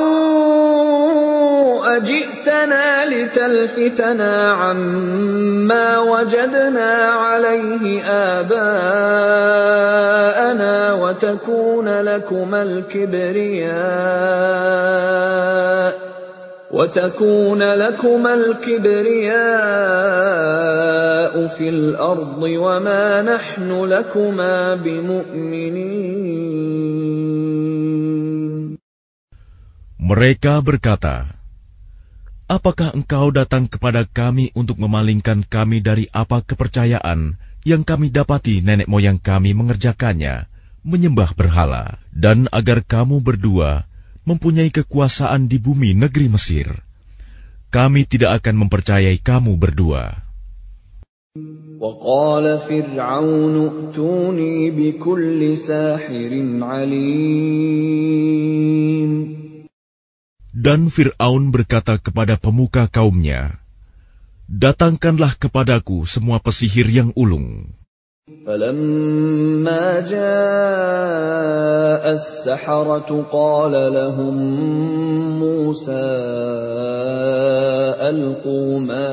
ajitana litalfitana amma wajadna alayhi aba'ana wa takuna lakumal kibriya'u fil ardi wa ma nahnu lakuma bimu'minin. Mereka berkata, apakah engkau datang kepada kami untuk memalingkan kami dari apa kepercayaan yang kami dapati nenek moyang kami mengerjakannya, menyembah berhala, dan agar kamu berdua mempunyai kekuasaan di bumi negeri Mesir? Kami tidak akan mempercayai kamu berdua. وَقَالَ فِرْعَوْنُ ائْتُونِي بِكُلِّ سَاحِرٍ عَلِيمٍ. Dan Fir'aun berkata kepada pemuka kaumnya, datangkanlah kepadaku semua pesihir yang ulung. فَلَمَّا جَاءَ السَّحَرَةُ قَالَ لَهُم مُوسَىٰ أَلْقُوا مَا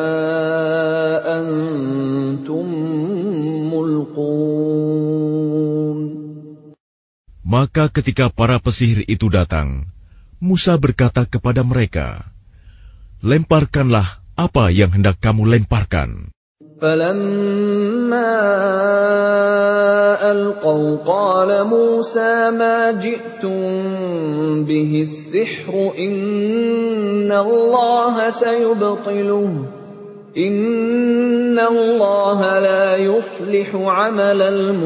أَنتُم مُّلْقُونَ. Maka ketika para pesihir itu datang, Musa berkata kepada mereka, lemparkanlah apa yang hendak kamu lemparkan. فَلَمَّا أَلْقَوْا قَالَ مُوسَىٰ مَا جِئْتُم بِهِ السِّحْرُ إِنَّ اللَّهَ سَيُبْطِلُهُ إِنَّ اللَّهَ لَا يُفْلِحُ عَمَلَ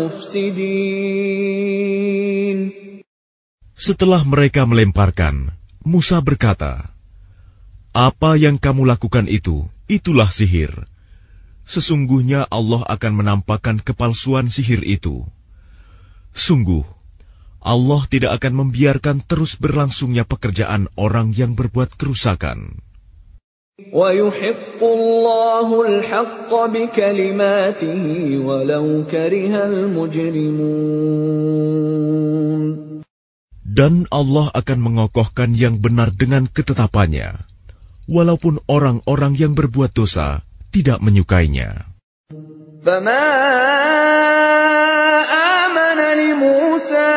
الْمُفْسِدِينَ. Setelah mereka melemparkan, Musa berkata, apa yang kamu lakukan itulah sihir. Sesungguhnya Allah akan menampakkan kepalsuan sihir itu. Sungguh, Allah tidak akan membiarkan terus berlangsungnya pekerjaan orang yang berbuat kerusakan. وَيُحِقُّ اللَّهُ الْحَقَّ بِكَلِمَاتِهِ وَلَوْ كَرِهَ الْمُجْرِمُونَ. Dan Allah akan mengokohkan yang benar dengan ketetapannya, walaupun orang-orang yang berbuat dosa tidak menyukainya. فَمَا آمَنَ لِمُوسَىٰ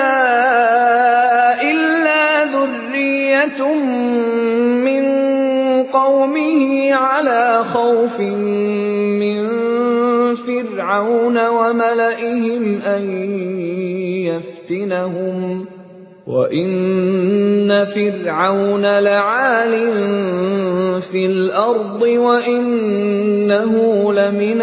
إِلَّا ذُرِّيَّةٌ مِّن قَوْمِهِ عَلَىٰ خَوْفٍ مِّن فِرْعَوْنَ وَمَلَئِهِمْ أَن يَفْتِنَهُمْ وَإِنَّ فِرْعَوْنَ لَعَالٍ فِي الْأَرْضِ وَإِنَّهُ لَمِنَ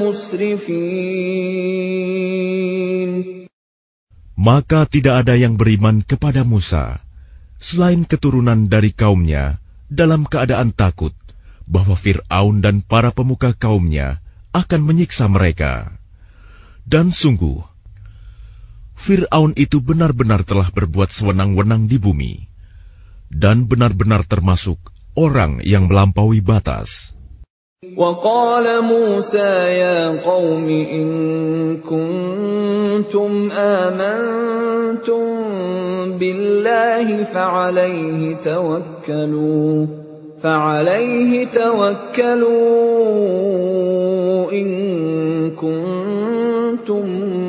الْمُسْرِفِينَ. Maka tidak ada yang beriman kepada Musa, selain keturunan dari kaumnya, dalam keadaan takut bahwa Fir'aun dan para pemuka kaumnya akan menyiksa mereka. Dan sungguh, Fir'aun itu benar-benar telah berbuat sewenang-wenang di bumi, dan benar-benar termasuk orang yang melampaui batas. وَقَالَ مُوسَىٰ يَا قَوْمِ إِن كُنتُمْ آمَنتُم بِاللَّهِ فَعَلَيْهِ تَوَكَّلُوا إِن كُنتُم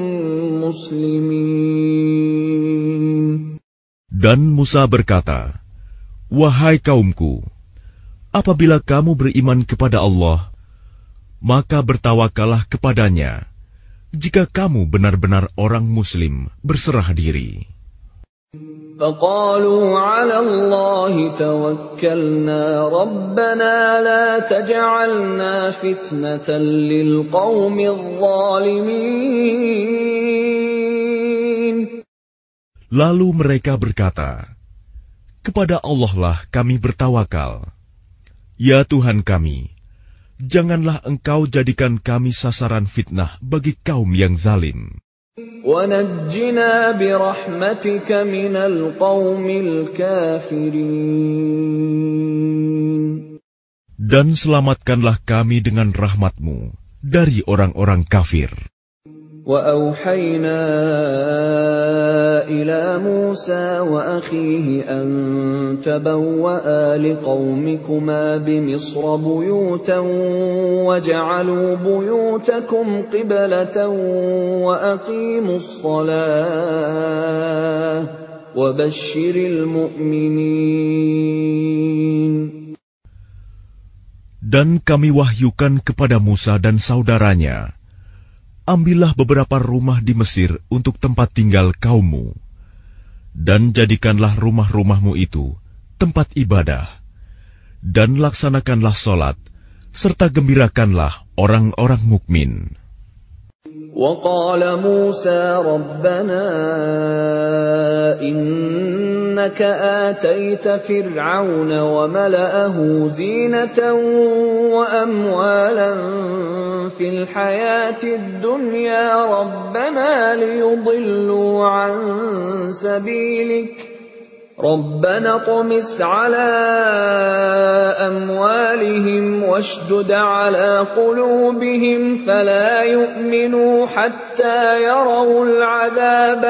muslimin. Dan Musa berkata, wahai kaumku, apabila kamu beriman kepada Allah, maka bertawakallah kepadanya, jika kamu benar-benar orang muslim berserah diri. فقالوا على الله توكلنا ربنا لا تجعلنا فتنة للقوم الظالمين. Lalu mereka berkata, kepada Allah lah kami bertawakal. Ya Tuhan kami, janganlah Engkau jadikan kami sasaran fitnah bagi kaum yang zalim. وَنَجِّنَا بِرَحْمَتِكَ مِنَ الْقَوْمِ الْكَافِرِينَ. Dan selamatkanlah kami dengan rahmat-Mu dari orang-orang kafir. وَأَوْحَيْنَا إِلَى مُوسَى وَأَخِيهِ أَن تَبَوَّآ لِقَوْمِكُمَا بِمِصْرَ بُيُوتًا وَاجْعَلُوا بُيُوتَكُمْ قِبْلَةً وَأَقِيمُوا الصَّلَاةَ وَبَشِّرِ الْمُؤْمِنِينَ. Dan kami wahyukan kepada Musa dan saudaranya, ambillah beberapa rumah di Mesir untuk tempat tinggal kaummu, dan jadikanlah rumah-rumahmu itu tempat ibadah, dan laksanakanlah solat, serta gembirakanlah orang-orang mukmin. وَقَالَ مُوسَى رَبَّنَا إِنَّكَ آتَيْتَ فِرْعَوْنَ وَمَلَأَهُ زِينَةً وَأَمْوَالًا فِي الْحَيَاةِ الدُّنْيَا رَبَّنَا لِيُضِلُّوا عَن سَبِيلِكَ رَبَّنَا اطْمِسْ عَلَىٰ أَمْوَالِهِمْ وَاشْدُدْ عَلَىٰ قُلُوبِهِمْ فَلَا يُؤْمِنُوا حَتَّىٰ يَرَوُا الْعَذَابَ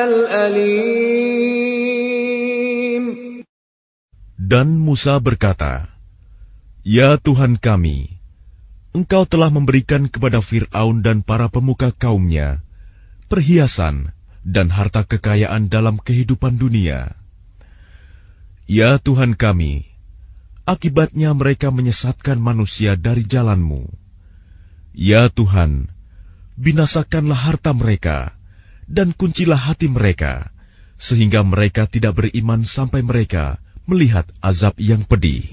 الْأَلِيمَ. Dan Musa berkata, Ya Tuhan kami, Engkau telah memberikan kepada Fir'aun dan para pemuka kaumnya perhiasan dan harta kekayaan dalam kehidupan dunia. Ya Tuhan kami, akibatnya mereka menyesatkan manusia dari jalan-Mu. Ya Tuhan, binasakanlah harta mereka, dan kuncilah hati mereka, sehingga mereka tidak beriman sampai mereka melihat azab yang pedih.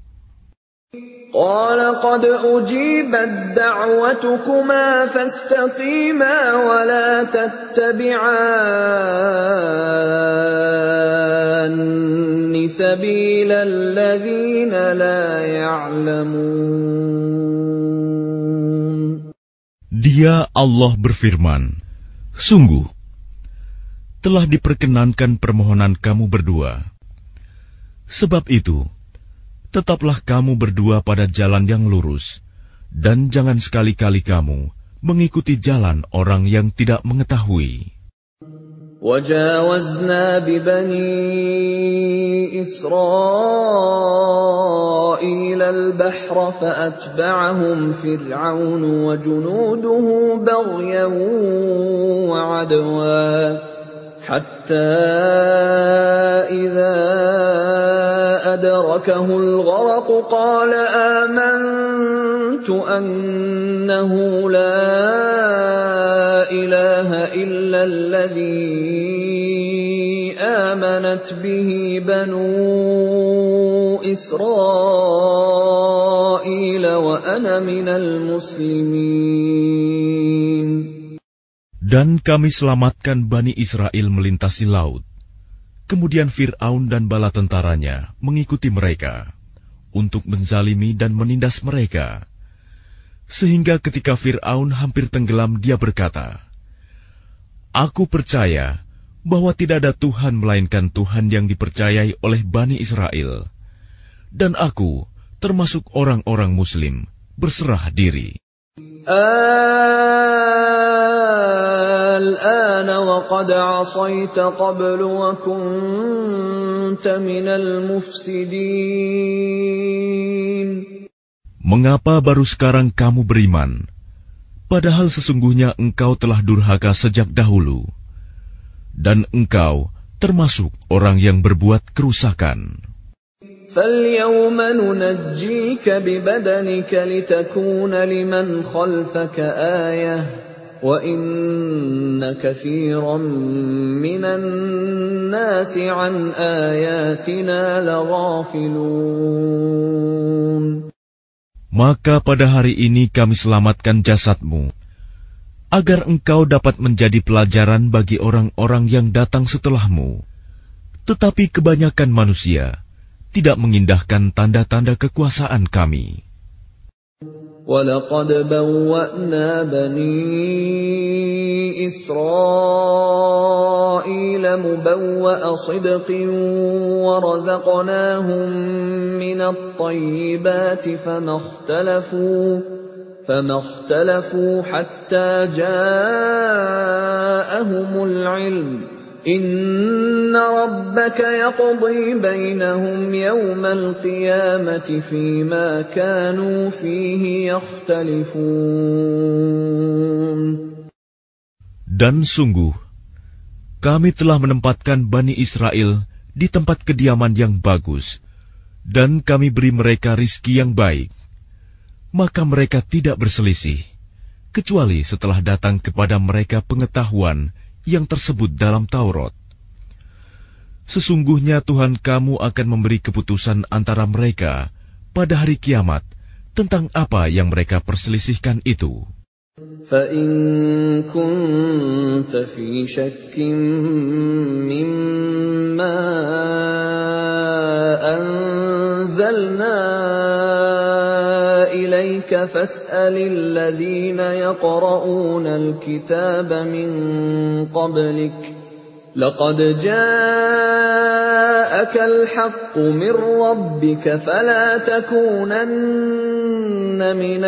قَالَ قَدْ أُجِيبَتْ دَعْوَتُكُمَا فَاسْتَقِيمَا وَلَا تَتَّبِعَانِّ سَبِيلَ الَّذِينَ لَا يَعْلَمُونَ. Dia Allah berfirman, sungguh, telah diperkenankan permohonan kamu berdua. Sebab itu, tetaplah kamu berdua pada jalan yang lurus, dan jangan sekali-kali kamu mengikuti jalan orang yang tidak mengetahui. وَجَاوَزْنَا بِبَنِي إِسْرَائِيلَ الْبَحْرَ فَأَتْبَعَهُمْ فِرْعَوْنُ وَجُنُودُهُ بَغْيًا وَعَدْوًا حَتَّى إِذَا أَدْرَكَهُ الْغَرَقُ قَالَ آمَنْتُ أَنَّهُ لَا إِلَهَ إِلَّا الَّذِي آمَنَتْ بِهِ بَنُو إِسْرَائِيلَ وَأَنَا مِنَ الْمُسْلِمِينَ. Dan kami selamatkan Bani Israel melintasi laut. Kemudian Fir'aun dan bala tentaranya mengikuti mereka untuk menzalimi dan menindas mereka. Sehingga ketika Fir'aun hampir tenggelam, dia berkata, Aku percaya bahwa tidak ada Tuhan melainkan Tuhan yang dipercayai oleh Bani Israel. Dan aku termasuk orang-orang Muslim berserah diri. الآن وقد عصيت قبل وكنت من المفسدين. Mengapa baru sekarang kamu beriman, padahal sesungguhnya engkau telah durhaka sejak dahulu, dan engkau termasuk orang yang berbuat kerusakan. فَالْيَوْمَ نُنَجِّيكَ بِبَدَنِكَ لِتَكُونَ لِمَنْ خَلْفَكَ آيَةً وَإِنَّ كَثِيرًا مِّنَ النَّاسِ عَنْ آيَاتِنَا لَغَافِلُونَ. Maka pada hari ini kami selamatkan jasadmu, agar engkau dapat menjadi pelajaran bagi orang-orang yang datang setelahmu. Tetapi kebanyakan manusia tidak mengindahkan tanda-tanda kekuasaan kami. وَلَقَدْ بَوَّأْنَا بَنِي إِسْرَائِيلَ مُبَوَّأَ صِدْقٍ وَرَزَقْنَاهُم مِّنَ الطَّيِّبَاتِ فَمَا اخْتَلَفُوا حَتَّىٰ جَاءَهُمُ الْعِلْمُ ۚ إِنَّ رَبَّكَ يَقْضِي بَيْنَهُمْ يَوْمَ الْقِيَامَةِ فِيمَا كَانُوا فِيهِ يَخْتَلِفُونَ. Dan sungguh, kami telah menempatkan Bani Israel di tempat kediaman yang bagus, dan kami beri mereka rizki yang baik. Maka mereka tidak berselisih, kecuali setelah datang kepada mereka pengetahuan yang tersebut dalam Taurat. Sesungguhnya Tuhan kamu akan memberi keputusan antara mereka pada hari kiamat tentang apa yang mereka perselisihkan itu. فَإِن كُنتَ فِي شَكٍّ مِّمَّا أَنزَلْنَا إِلَيْكَ فَاسْأَلِ الَّذِينَ يَقْرَؤُونَ الْكِتَابَ مِن قَبْلِكَ لَقَدْ جَاءَكَ الْحَقُّ مِن رَّبِّكَ فَلَا تَكُونَنَّ مِنَ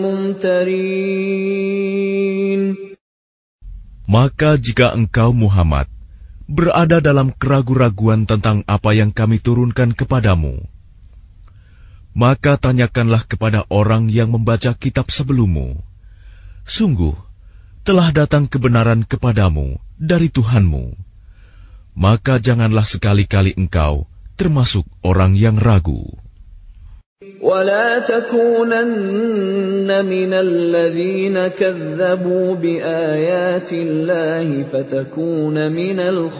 الْمُمْتَرِينَ. Maka jika engkau Muhammad berada dalam keraguan-raguan tentang apa yang kami turunkan kepadamu, maka tanyakanlah kepada orang yang membaca kitab sebelummu. Sungguh, telah datang kebenaran kepadamu dari Tuhanmu. Maka janganlah sekali-kali engkau termasuk orang yang ragu. وَلَا تَكُونَنَّ مِنَ الَّذِينَ كَذَّبُوا بِآيَاتِ اللَّهِ فَتَكُونَ مِنَ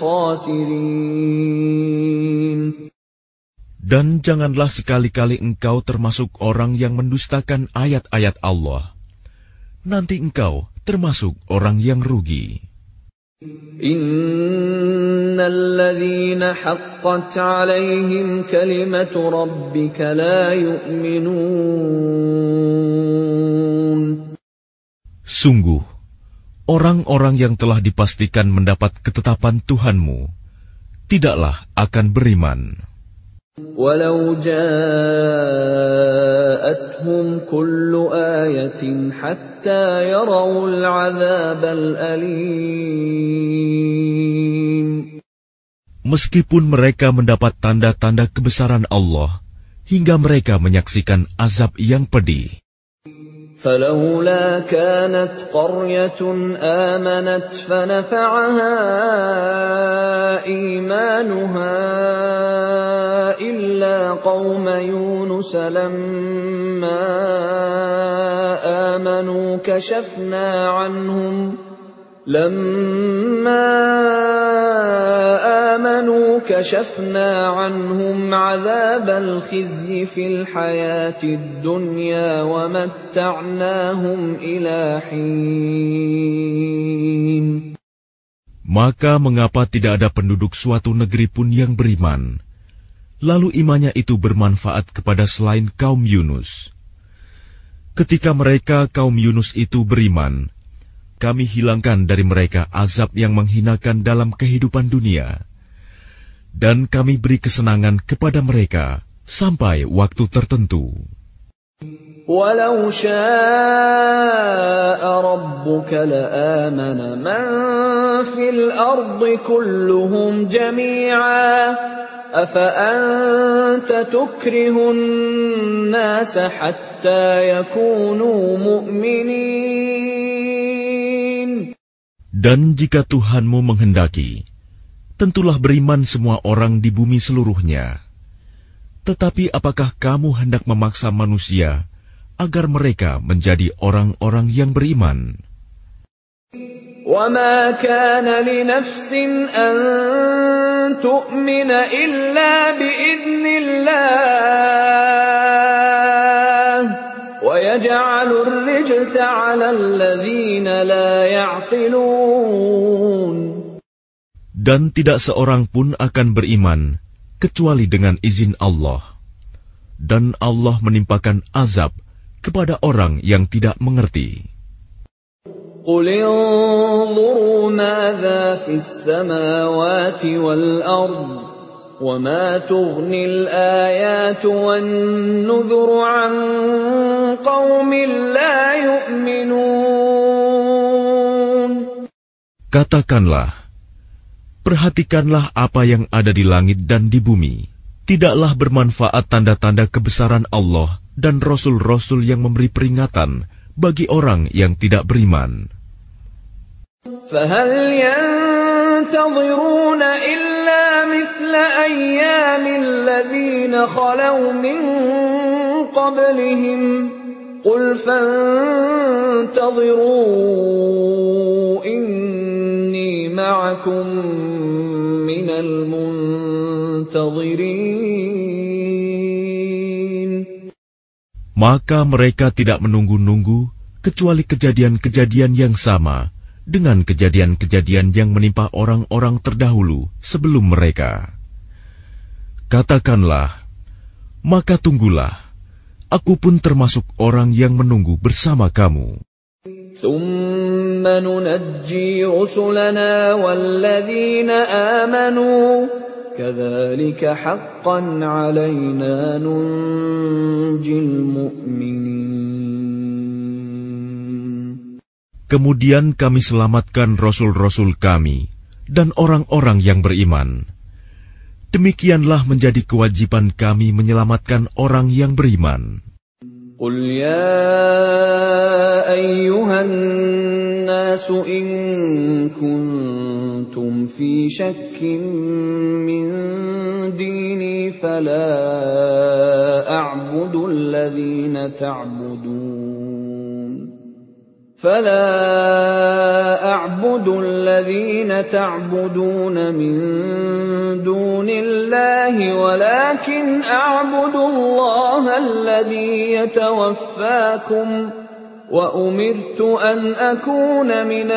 الْخَاسِرِينَ. Dan janganlah sekali-kali engkau termasuk orang yang mendustakan ayat-ayat Allah. Nanti engkau termasuk orang yang rugi. Innal ladzina haqqat 'alaihim kalimatu rabbika la yu'minun. Sungguh, orang-orang yang telah dipastikan mendapat ketetapan Tuhanmu tidaklah akan beriman. Walau ja'atuhum kullu ayatin hatta yarawul 'adzabal alim. Meskipun mereka mendapat tanda-tanda kebesaran Allah hingga mereka menyaksikan azab yang pedih. فَلَوْلَا كَانَتْ قَرْيَةٌ آمَنَتْ فَنَفَعَهَا إِيمَانُهَا إِلَّا قَوْمَ يُونُسَ لَمَّا آمَنُوا كَشَفْنَا عَنْهُمْ عَذَابَ الْخِزْيِ فِي الْحَيَاةِ الدُّنْيَا وَمَتَّعْنَاهُمْ إِلَى حِينٍ. Maka mengapa tidak ada penduduk suatu negeri pun yang beriman, lalu imannya itu bermanfaat kepada selain kaum Yunus? Ketika mereka kaum Yunus itu beriman, kami hilangkan dari mereka azab yang menghinakan dalam kehidupan dunia, dan kami beri kesenangan kepada mereka sampai waktu tertentu. Walau syaa rabbuka la'amana man fil ardi kulluhum jami'a afa anta tukrihun nasa hatta yakunu mu'minin. Dan jika Tuhanmu menghendaki, tentulah beriman semua orang di bumi seluruhnya. Tetapi apakah kamu hendak memaksa manusia agar mereka menjadi orang-orang yang beriman? وَمَا كَانَ لِنَفْسٍ أَن تُؤْمِنَ إِلَّا بِإِذْنِ اللَّهِ وَيَجْعَلُ الرِّجْسَ عَلَى الَّذِينَ لَا يَعْقِلُونَ. Dan tidak seorang pun akan beriman kecuali dengan izin Allah. Dan Allah menimpakan azab kepada orang yang tidak mengerti. قُلِ انظُرُوا مَاذَا فِي السَّمَاوَاتِ وَالْأَرْضِ وَمَا تُغْنِي الْآيَاتُ وَالنُّذُرُ عَن قَوْمٍ لَّا يُؤْمِنُونَ. Katakanlah, perhatikanlah apa yang ada di langit dan di bumi. Tidaklah bermanfaat tanda-tanda kebesaran Allah dan rasul-rasul yang memberi peringatan bagi orang yang tidak beriman. فَهَلْ يَنتَظِرُونَ إِلَّا مِثْلَ أَيَّامِ الَّذِينَ خَلَوْا مِن قَبْلِهِمْ قُلْ فَانتَظِرُوا إِنِّي مَعَكُم مِّنَ الْمُنتَظِرِينَ. Maka mereka tidak menunggu-nunggu kecuali kejadian-kejadian yang sama dengan kejadian-kejadian yang menimpa orang-orang terdahulu sebelum mereka. Katakanlah, maka tunggulah, aku pun termasuk orang yang menunggu bersama kamu. ثُمَّ نُنَجِّي رُسُلَنَا وَالَّذِينَ آمَنُوا كَذَلِكَ حَقًّا عَلَيْنَا نُنْجِي الْمُؤْمِنِينَ. Kemudian kami selamatkan rasul-rasul kami dan orang-orang yang beriman. Demikianlah menjadi kewajiban kami menyelamatkan orang yang beriman. قُلْ يَا أَيُّهَا النَّاسُ إِن كُنتُمْ فِي شَكٍّ مِّن دِينِي فَلَا أَعْبُدُ الَّذِينَ تَعْبُدُونَ مِن دُونِ اللَّهِ وَلَكِنْ أَعْبُدُ اللَّهَ الَّذِي يَتَوَفَّاكُمْ وَأُمِرْتُ أَنْ أَكُونَ مِنَ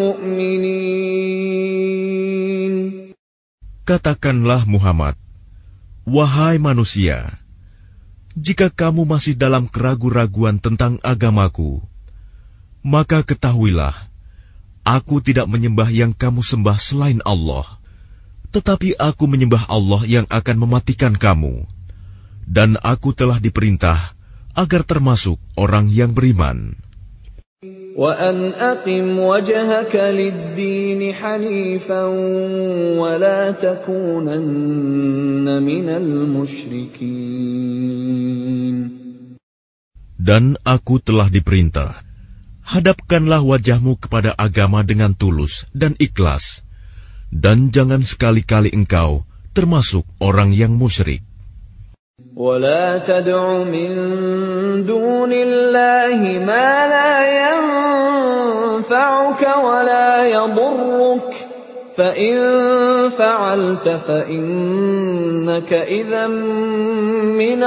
الْمُؤْمِنِينَ. Katakanlah Muhammad, wahai manusia, jika kamu masih dalam keraguan-raguan tentang agamaku, maka ketahuilah, aku tidak menyembah yang kamu sembah selain Allah, tetapi aku menyembah Allah yang akan mematikan kamu, dan aku telah diperintah agar termasuk orang yang beriman. وَأَنْ أَقِمْ وَجْهَكَ لِلدِّينِ حَنِيفًا وَلَا تَكُونَنَّ مِنَ الْمُشْرِكِينَ. Dan aku telah diperintah, hadapkanlah wajahmu kepada agama dengan tulus dan ikhlas, dan jangan sekali-kali engkau termasuk orang yang musyrik. وَلَا تَدْعُ مِن دُونِ اللَّهِ مَا لَا يَنفَعُكَ وَلَا يَضُرُّكَ فَإِن فَعَلْتَ فَإِنَّكَ إِذًا مِّنَ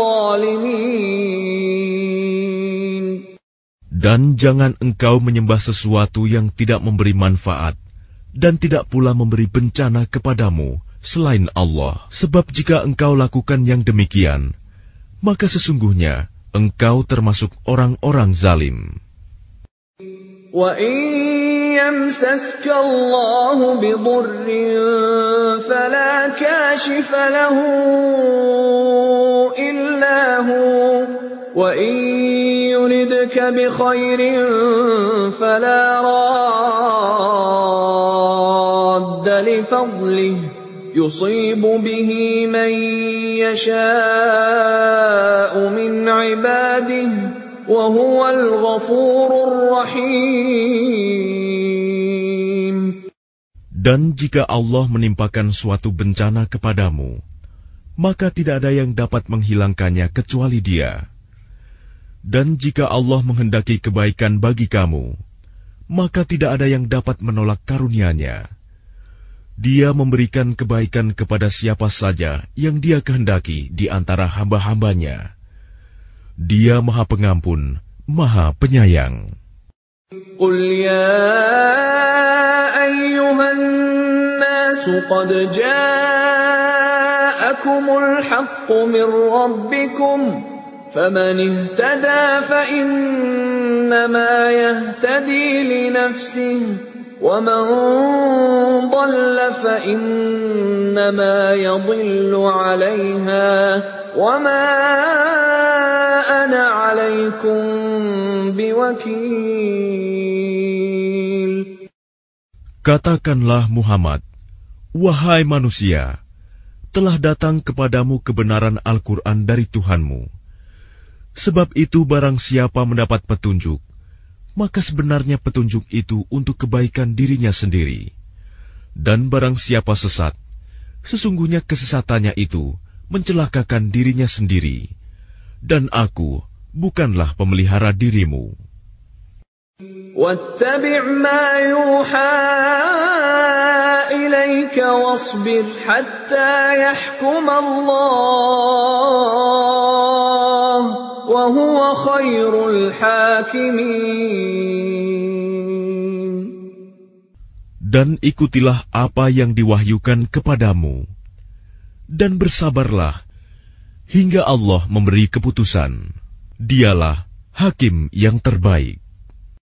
الظَّالِمِينَ. Dan jangan engkau menyembah sesuatu yang tidak memberi manfaat dan tidak pula memberi bencana kepadamu selain Allah. Sebab jika engkau lakukan yang demikian, maka sesungguhnya engkau termasuk orang-orang zalim. وَإِن يَمْسَسْكَ اللَّهُ بِضُرٍّ فَلَا كَاشِفَ لَهُ إِلَّا هُوَ وَإِن يُرِدْكَ بِخَيْرٍ فَلَا رَادَّ لِفَضْلِهِ يُصِيبُ بِهِ مَن يَشَاءُ مِنْ عِبَادِهِ وَهُوَ الْغَفُورُ الرَّحِيمُ. Dan jika Allah menimpakan suatu bencana kepadamu, maka tidak ada yang dapat menghilangkannya kecuali Dia. Dan jika Allah menghendaki kebaikan bagi kamu, maka tidak ada yang dapat menolak karunia-Nya. Dia memberikan kebaikan kepada siapa saja yang Dia kehendaki di antara hamba-hamba-Nya. Dia Maha Pengampun, Maha Penyayang. Qul ya ayyuhan nasu qad ja'akumul haqqu min rabbikum faman ihtada fa innama yahtadi li nafsihi وَمَنْ ضَلَّ فَإِنَّمَا يَضِلُّ عَلَيْهَا وَمَا أَنَا عَلَيْكُمْ بِوَكِيلٍ. Katakanlah Muhammad, wahai manusia, telah datang kepadamu kebenaran Al-Quran dari Tuhanmu. Sebab itu barang siapa mendapat petunjuk, maka sebenarnya petunjuk itu untuk kebaikan dirinya sendiri. Dan barang siapa sesat, sesungguhnya kesesatannya itu mencelakakan dirinya sendiri. Dan aku bukanlah pemelihara dirimu. وَاتَّبِعْ مَا يُوحَى إِلَيْكَ وَاصْبِرْ حَتَّى يَحْكُمَ اللَّهُ وَهُوَ خَيْرُ الْحَاكِمِينَ. Dan ikutilah apa yang diwahyukan kepadamu, dan bersabarlah hingga Allah memberi keputusan. Dialah hakim yang terbaik.